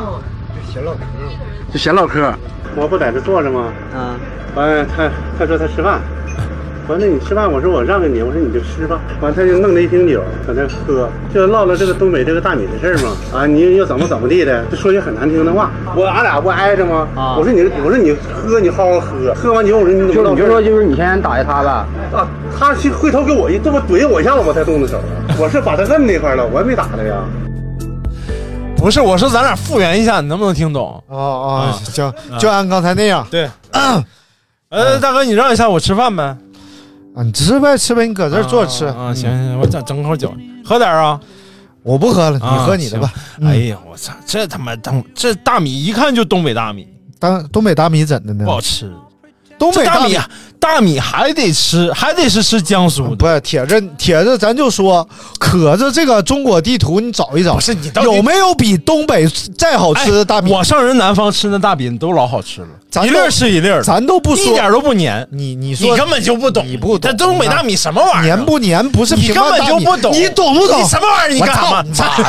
就闲唠嗑。 我不在这坐着吗？完他说他吃饭。 完了你吃饭，我说我让给你，我说你就吃吧。完他就弄了一瓶酒搁那喝，就唠了这个东北这个大米的事儿嘛。啊，你又怎么地的，就说句很难听的话。俺俩不挨着吗？我说你喝，你好好喝，喝完酒我说你怎么你就说就是你先打的他呗。 啊，他去回头给我这么怼我一下子，我才动的手。我是把他摁那块了，我还没打他呀。 不是，我说咱俩复原一下，你能不能听懂？ 就按刚才那样。 对。大哥，你让一下我吃饭呗。 啊，你吃呗，你搁这坐着吃。 行，我整口酒，喝点啊。 我不喝了，你喝你的吧。 哎呀，我操，这他妈这大米一看就东北大米。 东北大米怎的呢？ 不好吃。 东北大米还得吃江苏的。 不是铁子，咱就说，可着这个中国地图你找一找， 不是你有没有比东北再好吃的大米？ 我上人南方吃的大米都老好吃了，一粒是一粒， 咱都不说， 一点都不黏。 你说你根本就不懂， 你不懂。 这东北大米什么玩意儿？ 黏不黏不是你根本就不懂， 你懂不懂？ 你什么玩意儿？你干嘛？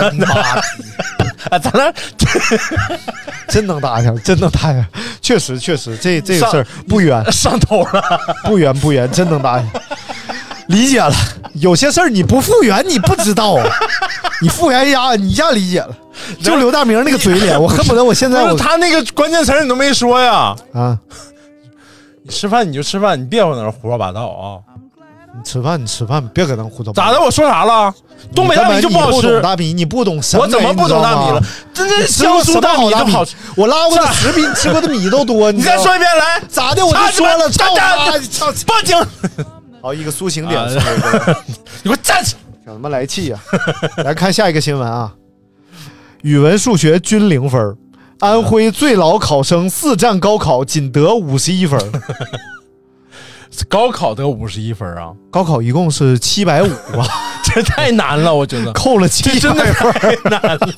咱俩真能打听，确实这个事儿不冤， 上头了， 不冤，真能打听。理解了，有些事儿你不复原你不知道啊，你复原一下你一下理解了。就刘大明那个嘴脸，我恨不得我现在他那个关键词你都没说呀。 啊， 你吃饭你就吃饭，你别往那胡说八道啊。 你吃饭，别搁那胡说八道。 咋的？我说啥了？东北大米就不好吃。 你不懂大米，你不懂审美。 我怎么不懂大米了？真的江苏大米都好吃。 我拉过的屎比你吃过的米都多。 你再说一遍来。 咋的？我就说了， 报警。 好，一个苏醒点。 你给我站起！ 想他妈来气呀！来看下一个新闻啊。语文数学均0分，安徽最老考生4战高考仅得51分。 高考得51分啊！ 高考一共是750吧？ 这太难了，我觉得扣了700分， 真的太难了。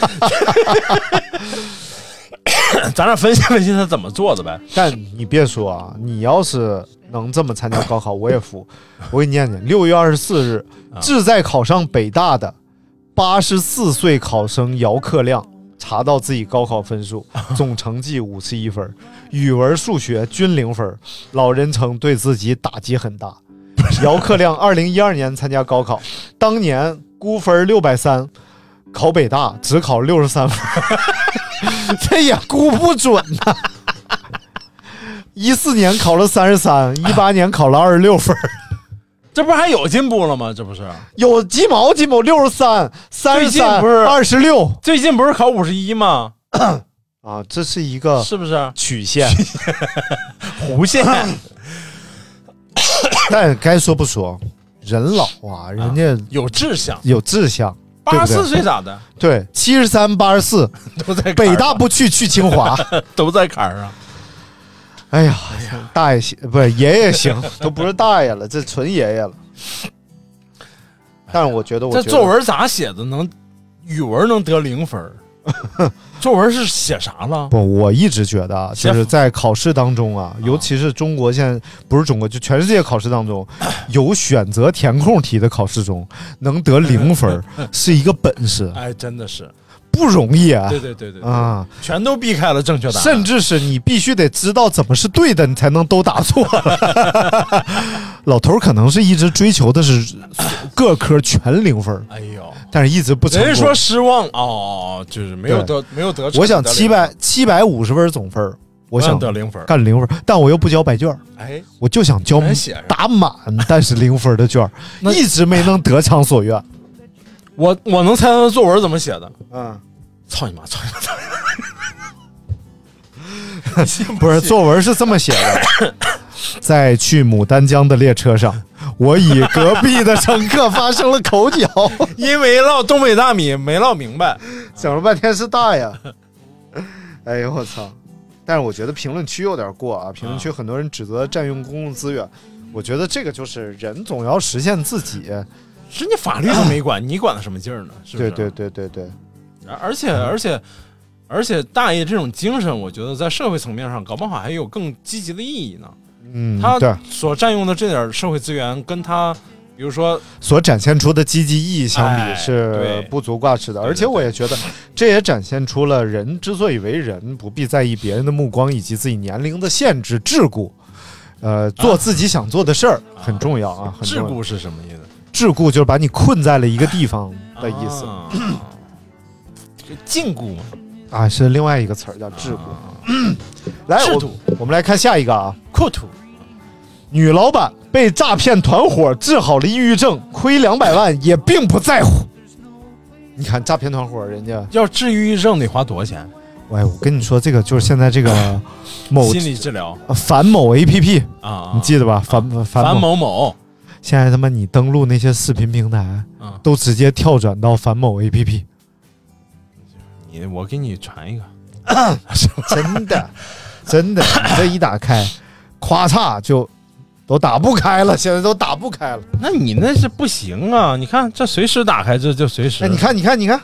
咱俩分析他怎么做的呗。 但你别说啊，你要是能这么参加高考，我也服。我给你念念：6月24日，志在考上北大的84岁考生姚克亮查到自己高考分数，总成绩51分，语文数学均0分，老人称对自己打击很大。姚克亮2012年参加高考，当年估分630，考北大只考63分，这也估不准呐。14年考了33，18年考了26分。 这不还有进步了吗？这不是有几毛63、33、26， 最近不是考51吗？ 啊，这是一个是不是曲线、 弧线？ 但该说不说，人老啊，人家有志向 ，84 岁咋的？ 对，73、84 都在北大不去清华， 都在坎上。 哎呀，大爷行不是爷爷行，都不是大爷了，这纯爷爷了。但是我觉得这作文咋写的？语文能得0分？作文是写啥了？ 不，我一直觉得啊，就是在考试当中啊，尤其是中国现在不是中国，就全世界考试当中，有选择填空题的考试中能得0分是一个本事。 哎，真的是。 不容易啊！ 对啊，全都避开了正确答案， 甚至是你必须得知道怎么是对的，你才能都答错。老头可能是一直追求的是各科全0分， 哎呦， 但是一直不成功。 人家说失望哦，就是没有得。 我想750分总分，我想得0分， 干0分，但我又不交白卷， 哎， 我就想交打满，但是0分的卷，一直没能得偿所愿。 我能猜他作文怎么写的？操你妈！ 不是，作文是这么写的：在去牡丹江的列车上，我与隔壁的乘客发生了口角， 因为唠东北大米没唠明白， 整了半天是大呀。哎呦我操！但是我觉得评论区有点过啊，评论区很多人指责占用公共资源，我觉得这个就是人总要实现自己。 是你法律都没管，你管他什么劲儿呢？是不是？ 对。 而且大爷这种精神，我觉得在社会层面上，搞不好还有更积极的意义呢。他所占用的这点社会资源，跟他比如说所展现出的积极意义相比是不足挂齿的。而且我也觉得，这也展现出了人之所以为人，不必在意别人的目光以及自己年龄的限制桎梏。 做自己想做的事儿很重要啊。 桎梏是什么意思？ 桎梏就是把你困在了一个地方的意思。 禁锢啊，是另外一个词儿叫桎梏。来，我们来看下一个啊， 酷土。 女老板被诈骗团伙治好了抑郁症，亏200万也并不在乎。你看诈骗团伙，人家要治抑郁症得花多少钱？ 喂，我跟你说，这个就是现在这个某心理治疗樊某 APP 啊，你记得吧？樊某某， 现在他妈你登录那些视频平台，都直接跳转到樊某 APP。 我给你传一个， 真的，你这一打开，咵嚓就都打不开了，现在都打不开了。 那你那是不行啊！你看这随时打开，这就随时。 你看，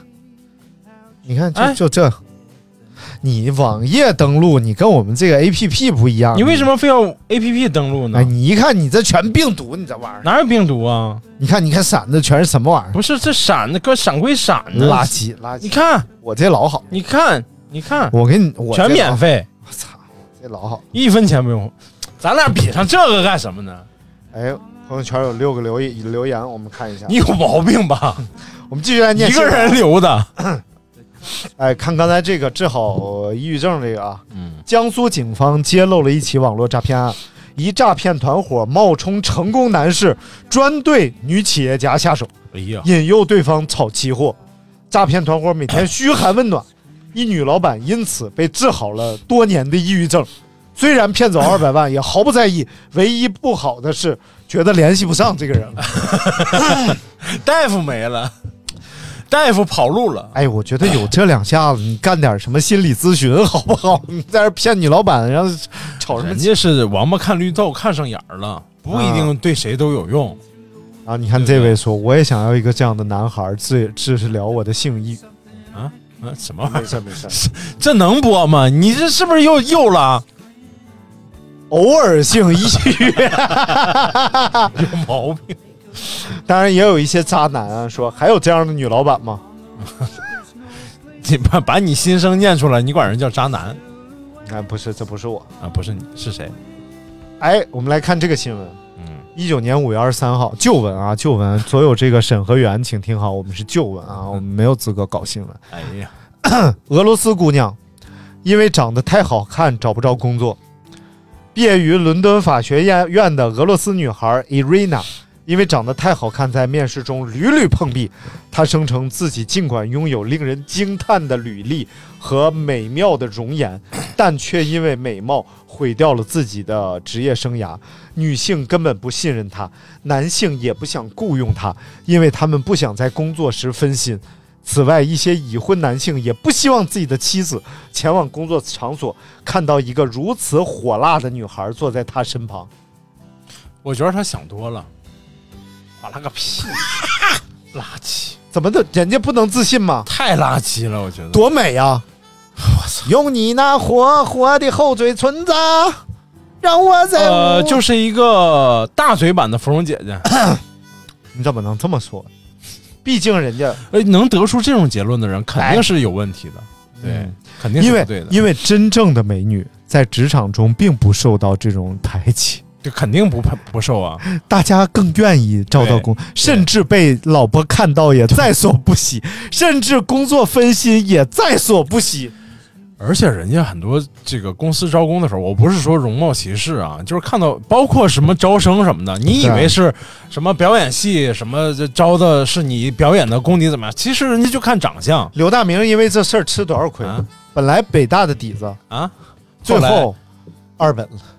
就这。你网页登录，你跟我们这个 APP 不一样。 你为什么非要 APP 登录呢？ 哎，你一看你这全病毒，你这玩意儿哪有病毒啊？ 你看闪的全是什么玩意儿？ 不是这闪的，搁闪归闪的， 垃圾。 你看我这老好， 你看， 我给你全免费。 我操，这老好 ，1分钱不用。咱俩比上这个干什么呢？ 哎，朋友圈有6个留言，我们看一下。 你有毛病吧？ 我们继续来念。 一个人留的。 哎，看刚才这个治好抑郁症这个啊，江苏警方揭露了一起网络诈骗案，一诈骗团伙冒充成功男士，专对女企业家下手，引诱对方炒期货。诈骗团伙每天嘘寒问暖，一女老板因此被治好了多年的抑郁症。虽然骗走200万，也毫不在意。唯一不好的是，觉得联系不上这个人了。 大夫没了。大夫跑路了。 哎，我觉得有这2下子，你干点什么心理咨询好不好？你在这骗女老板，然后吵什么？ 人家是王八看绿豆看上眼了，不一定对谁都有用。 啊，你看这位说，我也想要一个这样的男孩治疗我的性欲。 什么玩意儿？ 没事， 这能播吗？你这是不是又了？ 偶尔性抑郁， 有毛病。 当然也有一些渣男啊，说还有这样的女老板吗？ 你把你心声念出来，你管人叫渣男？ 哎，不是，这不是我啊，不是你是谁？ 哎，我们来看这个新闻。19年5月23号，旧闻啊，旧闻。所有这个审核员，请听好，我们是旧闻啊，我们没有资格搞新闻。 哎呀， 俄罗斯姑娘因为长得太好看找不着工作，毕业于伦敦法学院的俄罗斯女孩 Irina。因为长得太好看，在面试中屡屡碰壁。她声称自己尽管拥有令人惊叹的履历和美妙的容颜，但却因为美貌毁掉了自己的职业生涯。女性根本不信任她，男性也不想雇佣她，因为他们不想在工作时分心。此外，一些已婚男性也不希望自己的妻子前往工作场所，看到一个如此火辣的女孩坐在他身旁。 我觉得他想多了。把他个屁！垃圾！ 怎么的？人家不能自信吗？ 太垃圾了，我觉得。 多美啊！我操！用你那火火的厚嘴唇子，让我在就是一个大嘴版的芙蓉姐姐。 你怎么能这么说？毕竟人家能得出这种结论的人，肯定是有问题的。对，肯定是不对的。 因为真正的美女在职场中并不受到这种排挤。 这肯定不受啊！ 大家更愿意招到工，甚至被老婆看到也在所不惜，甚至工作分心也在所不惜。 而且人家很多这个公司招工的时候，我不是说容貌歧视啊，就是看到包括什么招生什么的，你以为是什么表演系什么招的是你表演的功底怎么样？其实人家就看长相。 刘大明因为这事儿吃多少亏？本来北大的底子啊， 最后2本了。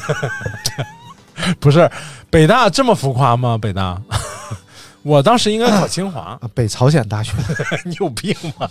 不是北大这么浮夸吗？北大，我当时应该考清华， 北朝鲜大学。 你有病吗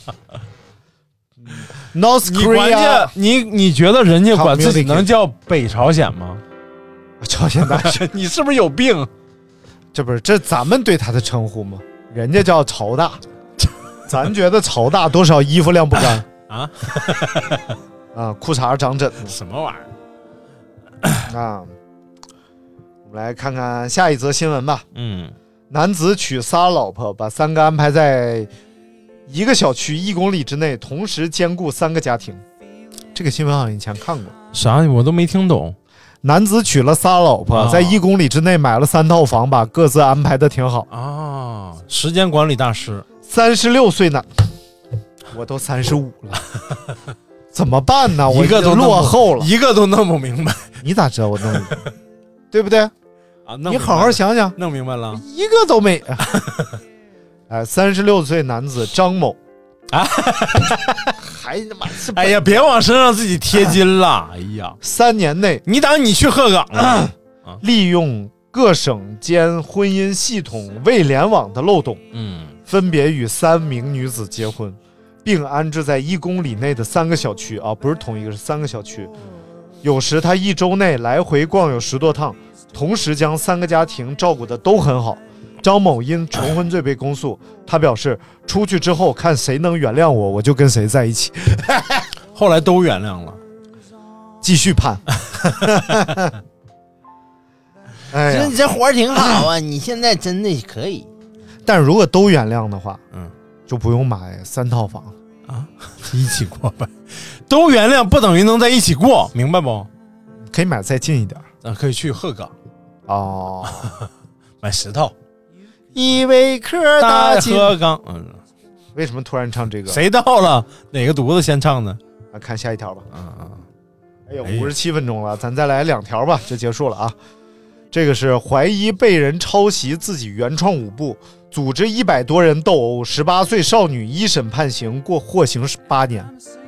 ？North Korea， 你觉得人家管自己能叫北朝鲜吗？ 朝鲜大学， 你是不是有病？ 这不是这咱们对他的称呼吗？人家叫朝大，咱觉得朝大多少衣服晾不干啊？ 啊，裤衩长疹子， 什么玩意儿啊？我们来看看下一则新闻吧。男子娶仨老婆，把3个安排在一个小区1公里之内，同时兼顾3个家庭。这个新闻好像以前看过。 啥？我都没听懂。 男子娶了仨老婆，在1公里之内买了3套房，把各自安排的挺好啊。时间管理大师 ，36岁男，我都35了，怎么办呢？我一个都落后了， 一个都弄不明白。 你咋知道我弄明白？对不对？ 啊， 你好好想想， 弄明白了， 一个都没。36岁男子张某啊，还他妈是， 哎呀，别往身上自己贴金了。哎呀 ，3年内， 你当你去鹤岗了， 利用各省间婚姻系统未联网的漏洞，分别与3名女子结婚，并安置在1公里内的3个小区啊，不是同一个，是3个小区。有时他1周内来回逛有10多趟，同时将3个家庭照顾的都很好。张某因重婚罪被公诉，他表示出去之后看谁能原谅我，我就跟谁在一起。 后来都原谅了， 继续判。 哎呀，你这活挺好啊，你现在真的可以。 但如果都原谅的话，就不用买3套房啊，一起过呗。都原谅不等于能在一起过，明白不？ 可以买再近一点， 可以去鹤岗哦， 买10套。 依维柯大鹤岗， 为什么突然唱这个？ 谁到了？哪个犊子先唱的？ 看下一条吧。哎呦，57分钟了，咱再来2条吧，就结束了啊。这个是怀疑被人抄袭自己原创舞步，组织100多人斗殴，18岁少女1审判刑，获刑8年。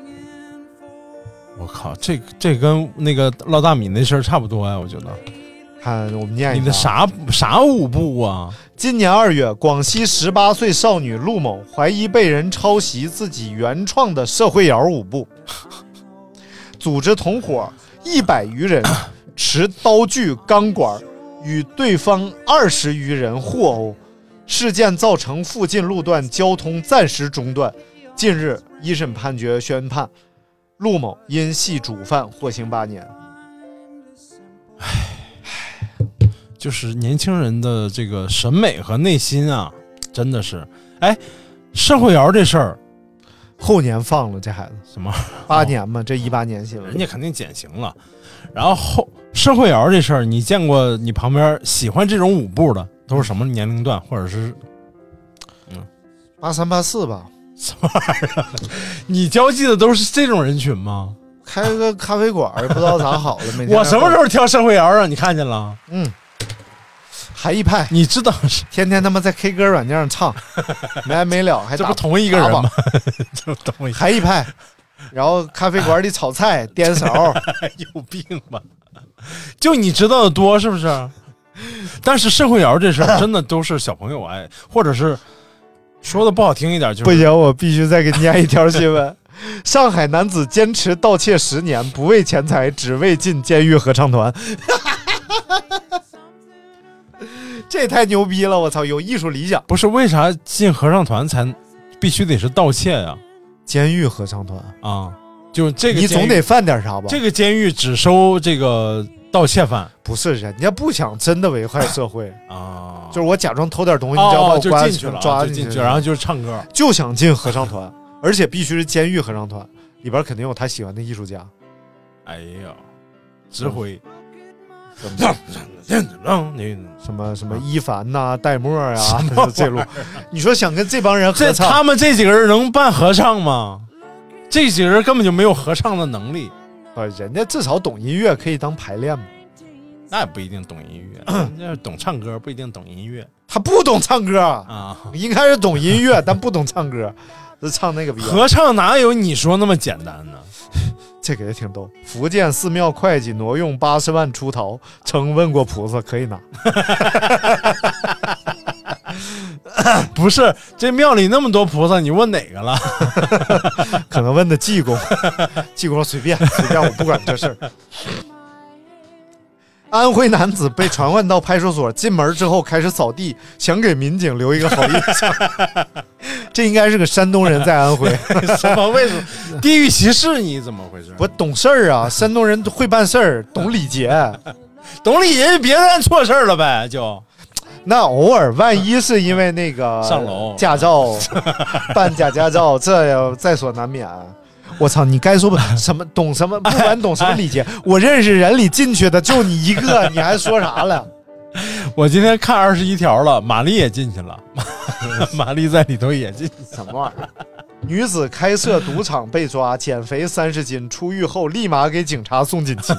我靠，这跟那个烙大米那事儿差不多呀，我觉得。 看我们念一下， 你的啥舞步啊？ 今年2月，广西18岁少女陆某怀疑被人抄袭自己原创的社会摇舞步，组织同伙100余人持刀具、钢管与对方20余人互殴，事件造成附近路段交通暂时中断。近日1审判决宣判，陆某因系主犯获刑8年。 就是年轻人的这个审美和内心啊，真的是，哎，社会摇这事儿， 后年放了这孩子什么 8年嘛？这18年新闻， 人家肯定减刑了。然后社会摇这事儿，你见过你旁边喜欢这种舞步的都是什么年龄段，或者是 83、84吧？ 什么玩意儿？你交际的都是这种人群吗？ 开个咖啡馆不知道咋好了。每天我什么时候跳社会摇让你看见了？ 还一派， 你知道是天天他妈在 K 歌软件上唱，没完没了，还这不同一个人吗？这不同一还一派，然后咖啡馆里炒菜颠勺， 有病吧？就你知道的多是不是？但是社会摇这事儿真的都是小朋友爱，或者是说的不好听一点就是不行，我必须再给你念一条新闻。上海男子坚持盗窃10年，不为钱财，只为进监狱合唱团。这也太牛逼了！我操，有艺术理想。 不是为啥进合唱团才必须得是盗窃呀？ 监狱合唱团啊，就这个你总得犯点啥吧？ 这个监狱只收这个盗窃犯， 不是人家不想真的危害社会啊， 就是我假装偷点东西，你只要把我关进去了， 抓进去，然后就是唱歌， 就想进合唱团，而且必须是监狱合唱团，里边肯定有他喜欢的艺术家。 哎呀，指挥。 什么一凡呐、戴墨啊，这路，你说想跟这帮人合唱， 他们这几个人能办合唱吗？这几个人根本就没有合唱的能力。 人家至少懂音乐，可以当排练嘛。 那也不一定懂音乐，人家懂唱歌不一定懂音乐。 他不懂唱歌啊，应该是懂音乐，但不懂唱歌，就唱那个合唱哪有你说那么简单呢？ 这个也挺逗。福建寺庙会计挪用80万出逃，称问过菩萨可以拿。 不是，这庙里那么多菩萨，你问哪个了？ 可能问的济公，济公随便，我不管这事儿。安徽男子被传唤到派出所，进门之后开始扫地，想给民警留一个好印象。这应该是个山东人在安徽。 什么？为什么？地域歧视？你怎么回事？ 不懂事儿啊，山东人会办事儿，懂礼节， 懂礼节，别干错事儿了呗，就。 那偶尔万一是因为那个上楼驾照办假驾照，这也在所难免。 我操，你该说不什么懂什么，不管懂什么礼节，我认识人里进去的就你一个，你还说啥了？ 我今天看21条了，玛丽也进去了，玛丽在里头也进去， 什么玩意儿？女子开设赌场被抓，减肥30斤，出狱后立马给警察送锦旗。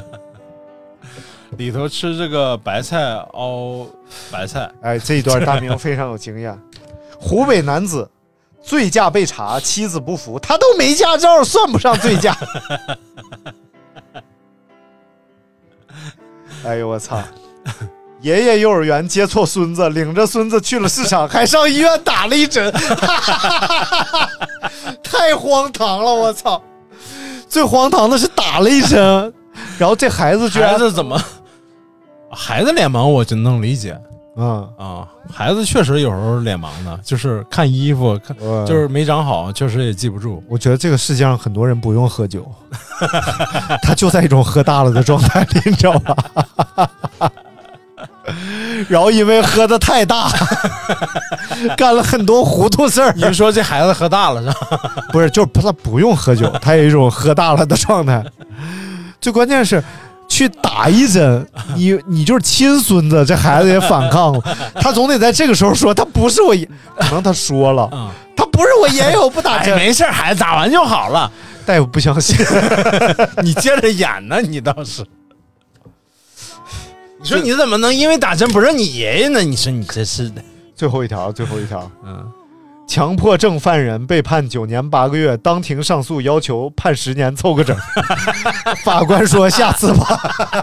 里头吃这个白菜熬白菜， 哎，这一段大明非常有经验。湖北男子醉驾被查，妻子不服，他都没驾照，算不上醉驾。哎呦我操！爷爷幼儿园接错孙子，领着孙子去了市场，还上医院打了一针，太荒唐了！我操，最荒唐的是打了一针，然后这孩子居然孩子怎么？孩子脸盲我真能理解，孩子确实有时候脸盲的，就是看衣服看就是没长好，确实也记不住。 我觉得这个世界上很多人不用喝酒，他就在一种喝大了的状态里，你知道吧？然后因为喝的太大，干了很多糊涂事儿。 你说这孩子喝大了是吧？ 不是，就是他不用喝酒，他有一种喝大了的状态。最关键是去打一针，你就是亲孙子，这孩子也反抗了。他总得在这个时候说他不是我爷，可能他说了，他不是我爷爷，我不打针。 没事，孩子打完就好了。 大夫不相信， 你接着演呢，你倒是。你说你怎么能因为打针不认你爷爷呢？你说你这是的。 最后一条，强迫症犯人被判9年8个月，当庭上诉要求判10年凑个整。法官说下次吧。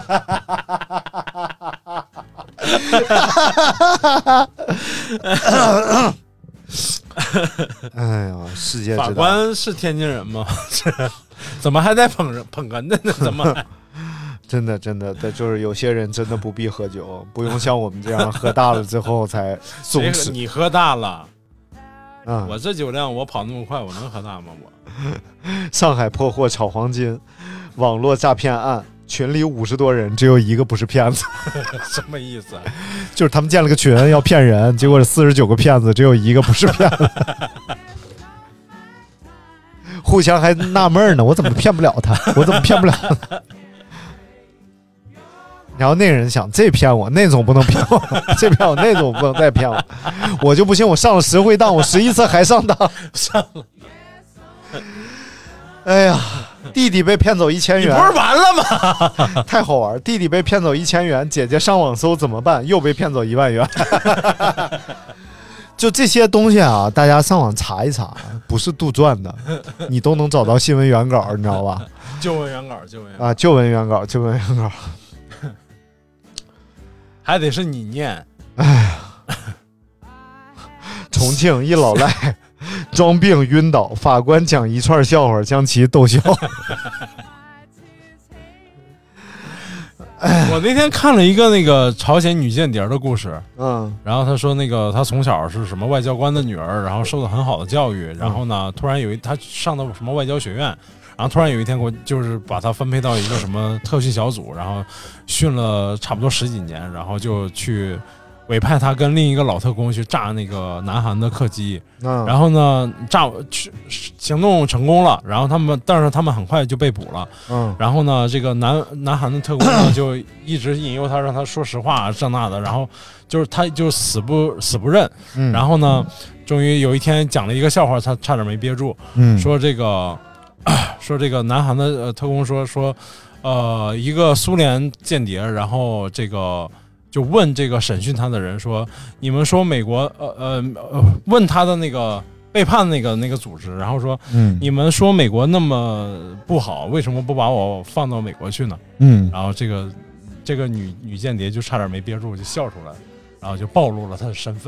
哎呀，世界之大。 法官是天津人吗？怎么还在捧哏的呢？怎么？ 真的，就是有些人真的不必喝酒，不用像我们这样喝大了之后才松弛。 你喝大了，我这酒量，我跑那么快，我能喝大吗？我。 上海破获炒黄金网络诈骗案，群里50多人，只有一个不是骗子。 什么意思？ 就是他们建了个群要骗人，结果49个骗子，只有一个不是骗子。互相还纳闷呢，我怎么骗不了他？然后那人想，这骗我，那总不能骗我，这骗我，那总不能再骗我，我就不信，我上了10回当，我11次还上当， 上了。 哎呀，弟弟被骗走1000元， 你不是完了吗？ 太好玩，弟弟被骗走1000元，姐姐上网搜怎么办，又被骗走1万元。就这些东西啊，大家上网查一查，不是杜撰的，你都能找到新闻原稿，你知道吧？ 旧闻原稿。还得是你念。 哎呀，重庆一老赖装病晕倒，法官讲一串笑话将其逗笑。 我那天看了一个那个朝鲜女间谍的故事，然后他说那个他从小是什么外交官的女儿，然后受到很好的教育，然后呢，突然他上的什么外交学院，然后突然有一天就是把他分配到一个什么特训小组，然后训了差不多10几年，然后就去委派他跟另一个老特工去炸那个南韩的客机，然后呢行动成功了，然后但是他们很快就被捕了，然后呢这个南韩的特工呢就一直引诱他，让他说实话这那的，然后就是他就死不认，然后呢终于有一天讲了一个笑话，他差点没憋住，说这个南韩的特工说一个苏联间谍，然后这个就问这个审讯他的人说，你们说美国问他的那个背叛那个组织，然后说你们说美国那么不好，为什么不把我放到美国去呢？然后这个女间谍就差点没憋住，就笑出来，然后就暴露了他的身份。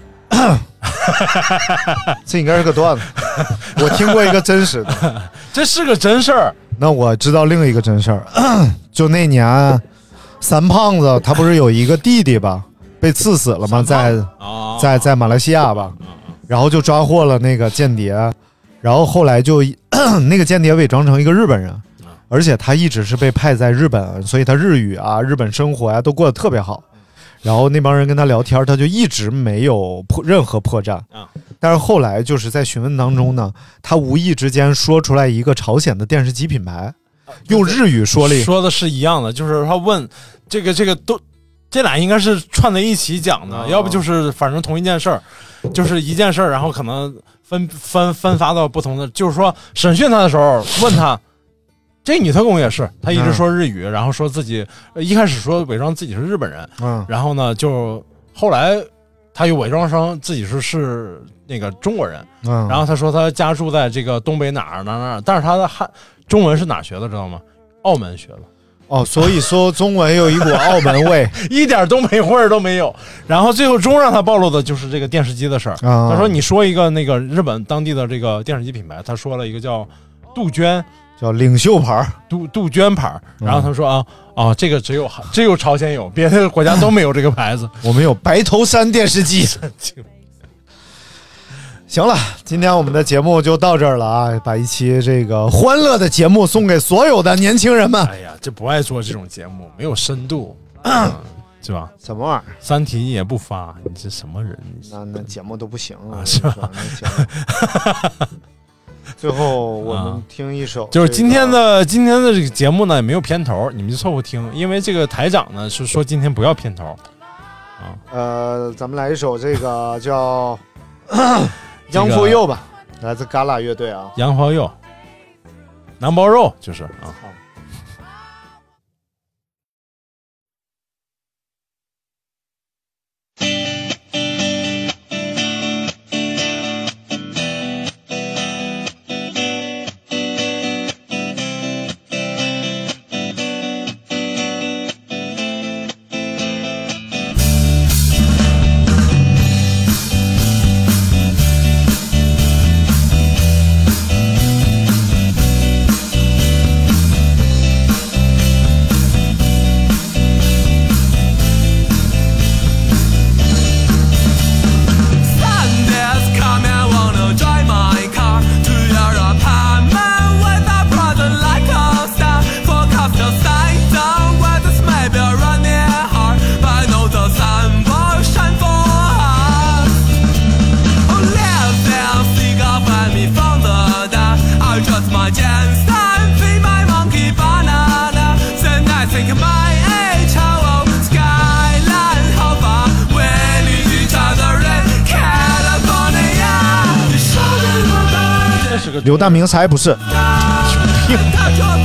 这应该是个段子，我听过一个真实的， 这是个真事儿。 那我知道另一个真事儿，就那年三胖子他不是有一个弟弟吧，被刺死了吗？在马来西亚吧，然后就抓获了那个间谍，然后后来就那个间谍伪装成一个日本人，而且他一直是被派在日本，所以他日语啊、日本生活啊都过得特别好。 然后那帮人跟他聊天，他就一直没有任何破绽。但是后来就是在询问当中呢，他无意之间说出来一个朝鲜的电视机品牌，用日语说的是一样的，就是他问这个都。这俩应该是串在一起讲的，要不就是反正同一件事儿，就是一件事儿，然后可能分发到不同的。就是说审讯他的时候问他，这女特工也是，他一直说日语，然后说自己一开始说伪装自己是日本人，然后呢就后来他又伪装成自己是那个中国人，然后他说他家住在这个东北哪儿，但是他的中文是哪学的知道吗？澳门学的。 所以说中文有一股澳门味， 一点东北味儿都没有。然后最后让他暴露的就是这个电视机的事儿。他说：“你说一个那个日本当地的这个电视机品牌，他说了一个叫杜鹃， 叫领袖牌， 杜鹃牌。然后他说这个只有朝鲜有，别的国家都没有这个牌子。 我们有白头山电视机。”行了，今天我们的节目就到这儿了啊！把一期这个欢乐的节目送给所有的年轻人们。 哎呀，这不爱做这种节目，没有深度，是吧？ 什么玩意儿？ 三体也不发，你这什么人？ 那节目都不行了， 是吧？ 最后我们听一首， 就是今天的这个节目呢也没有片头，你们就凑合听，因为这个台长呢是说今天不要片头咱们来一首这个叫。杨福佑吧，来自嘎啦乐队啊， 杨福佑，南包肉就是啊。 刘大明才不是。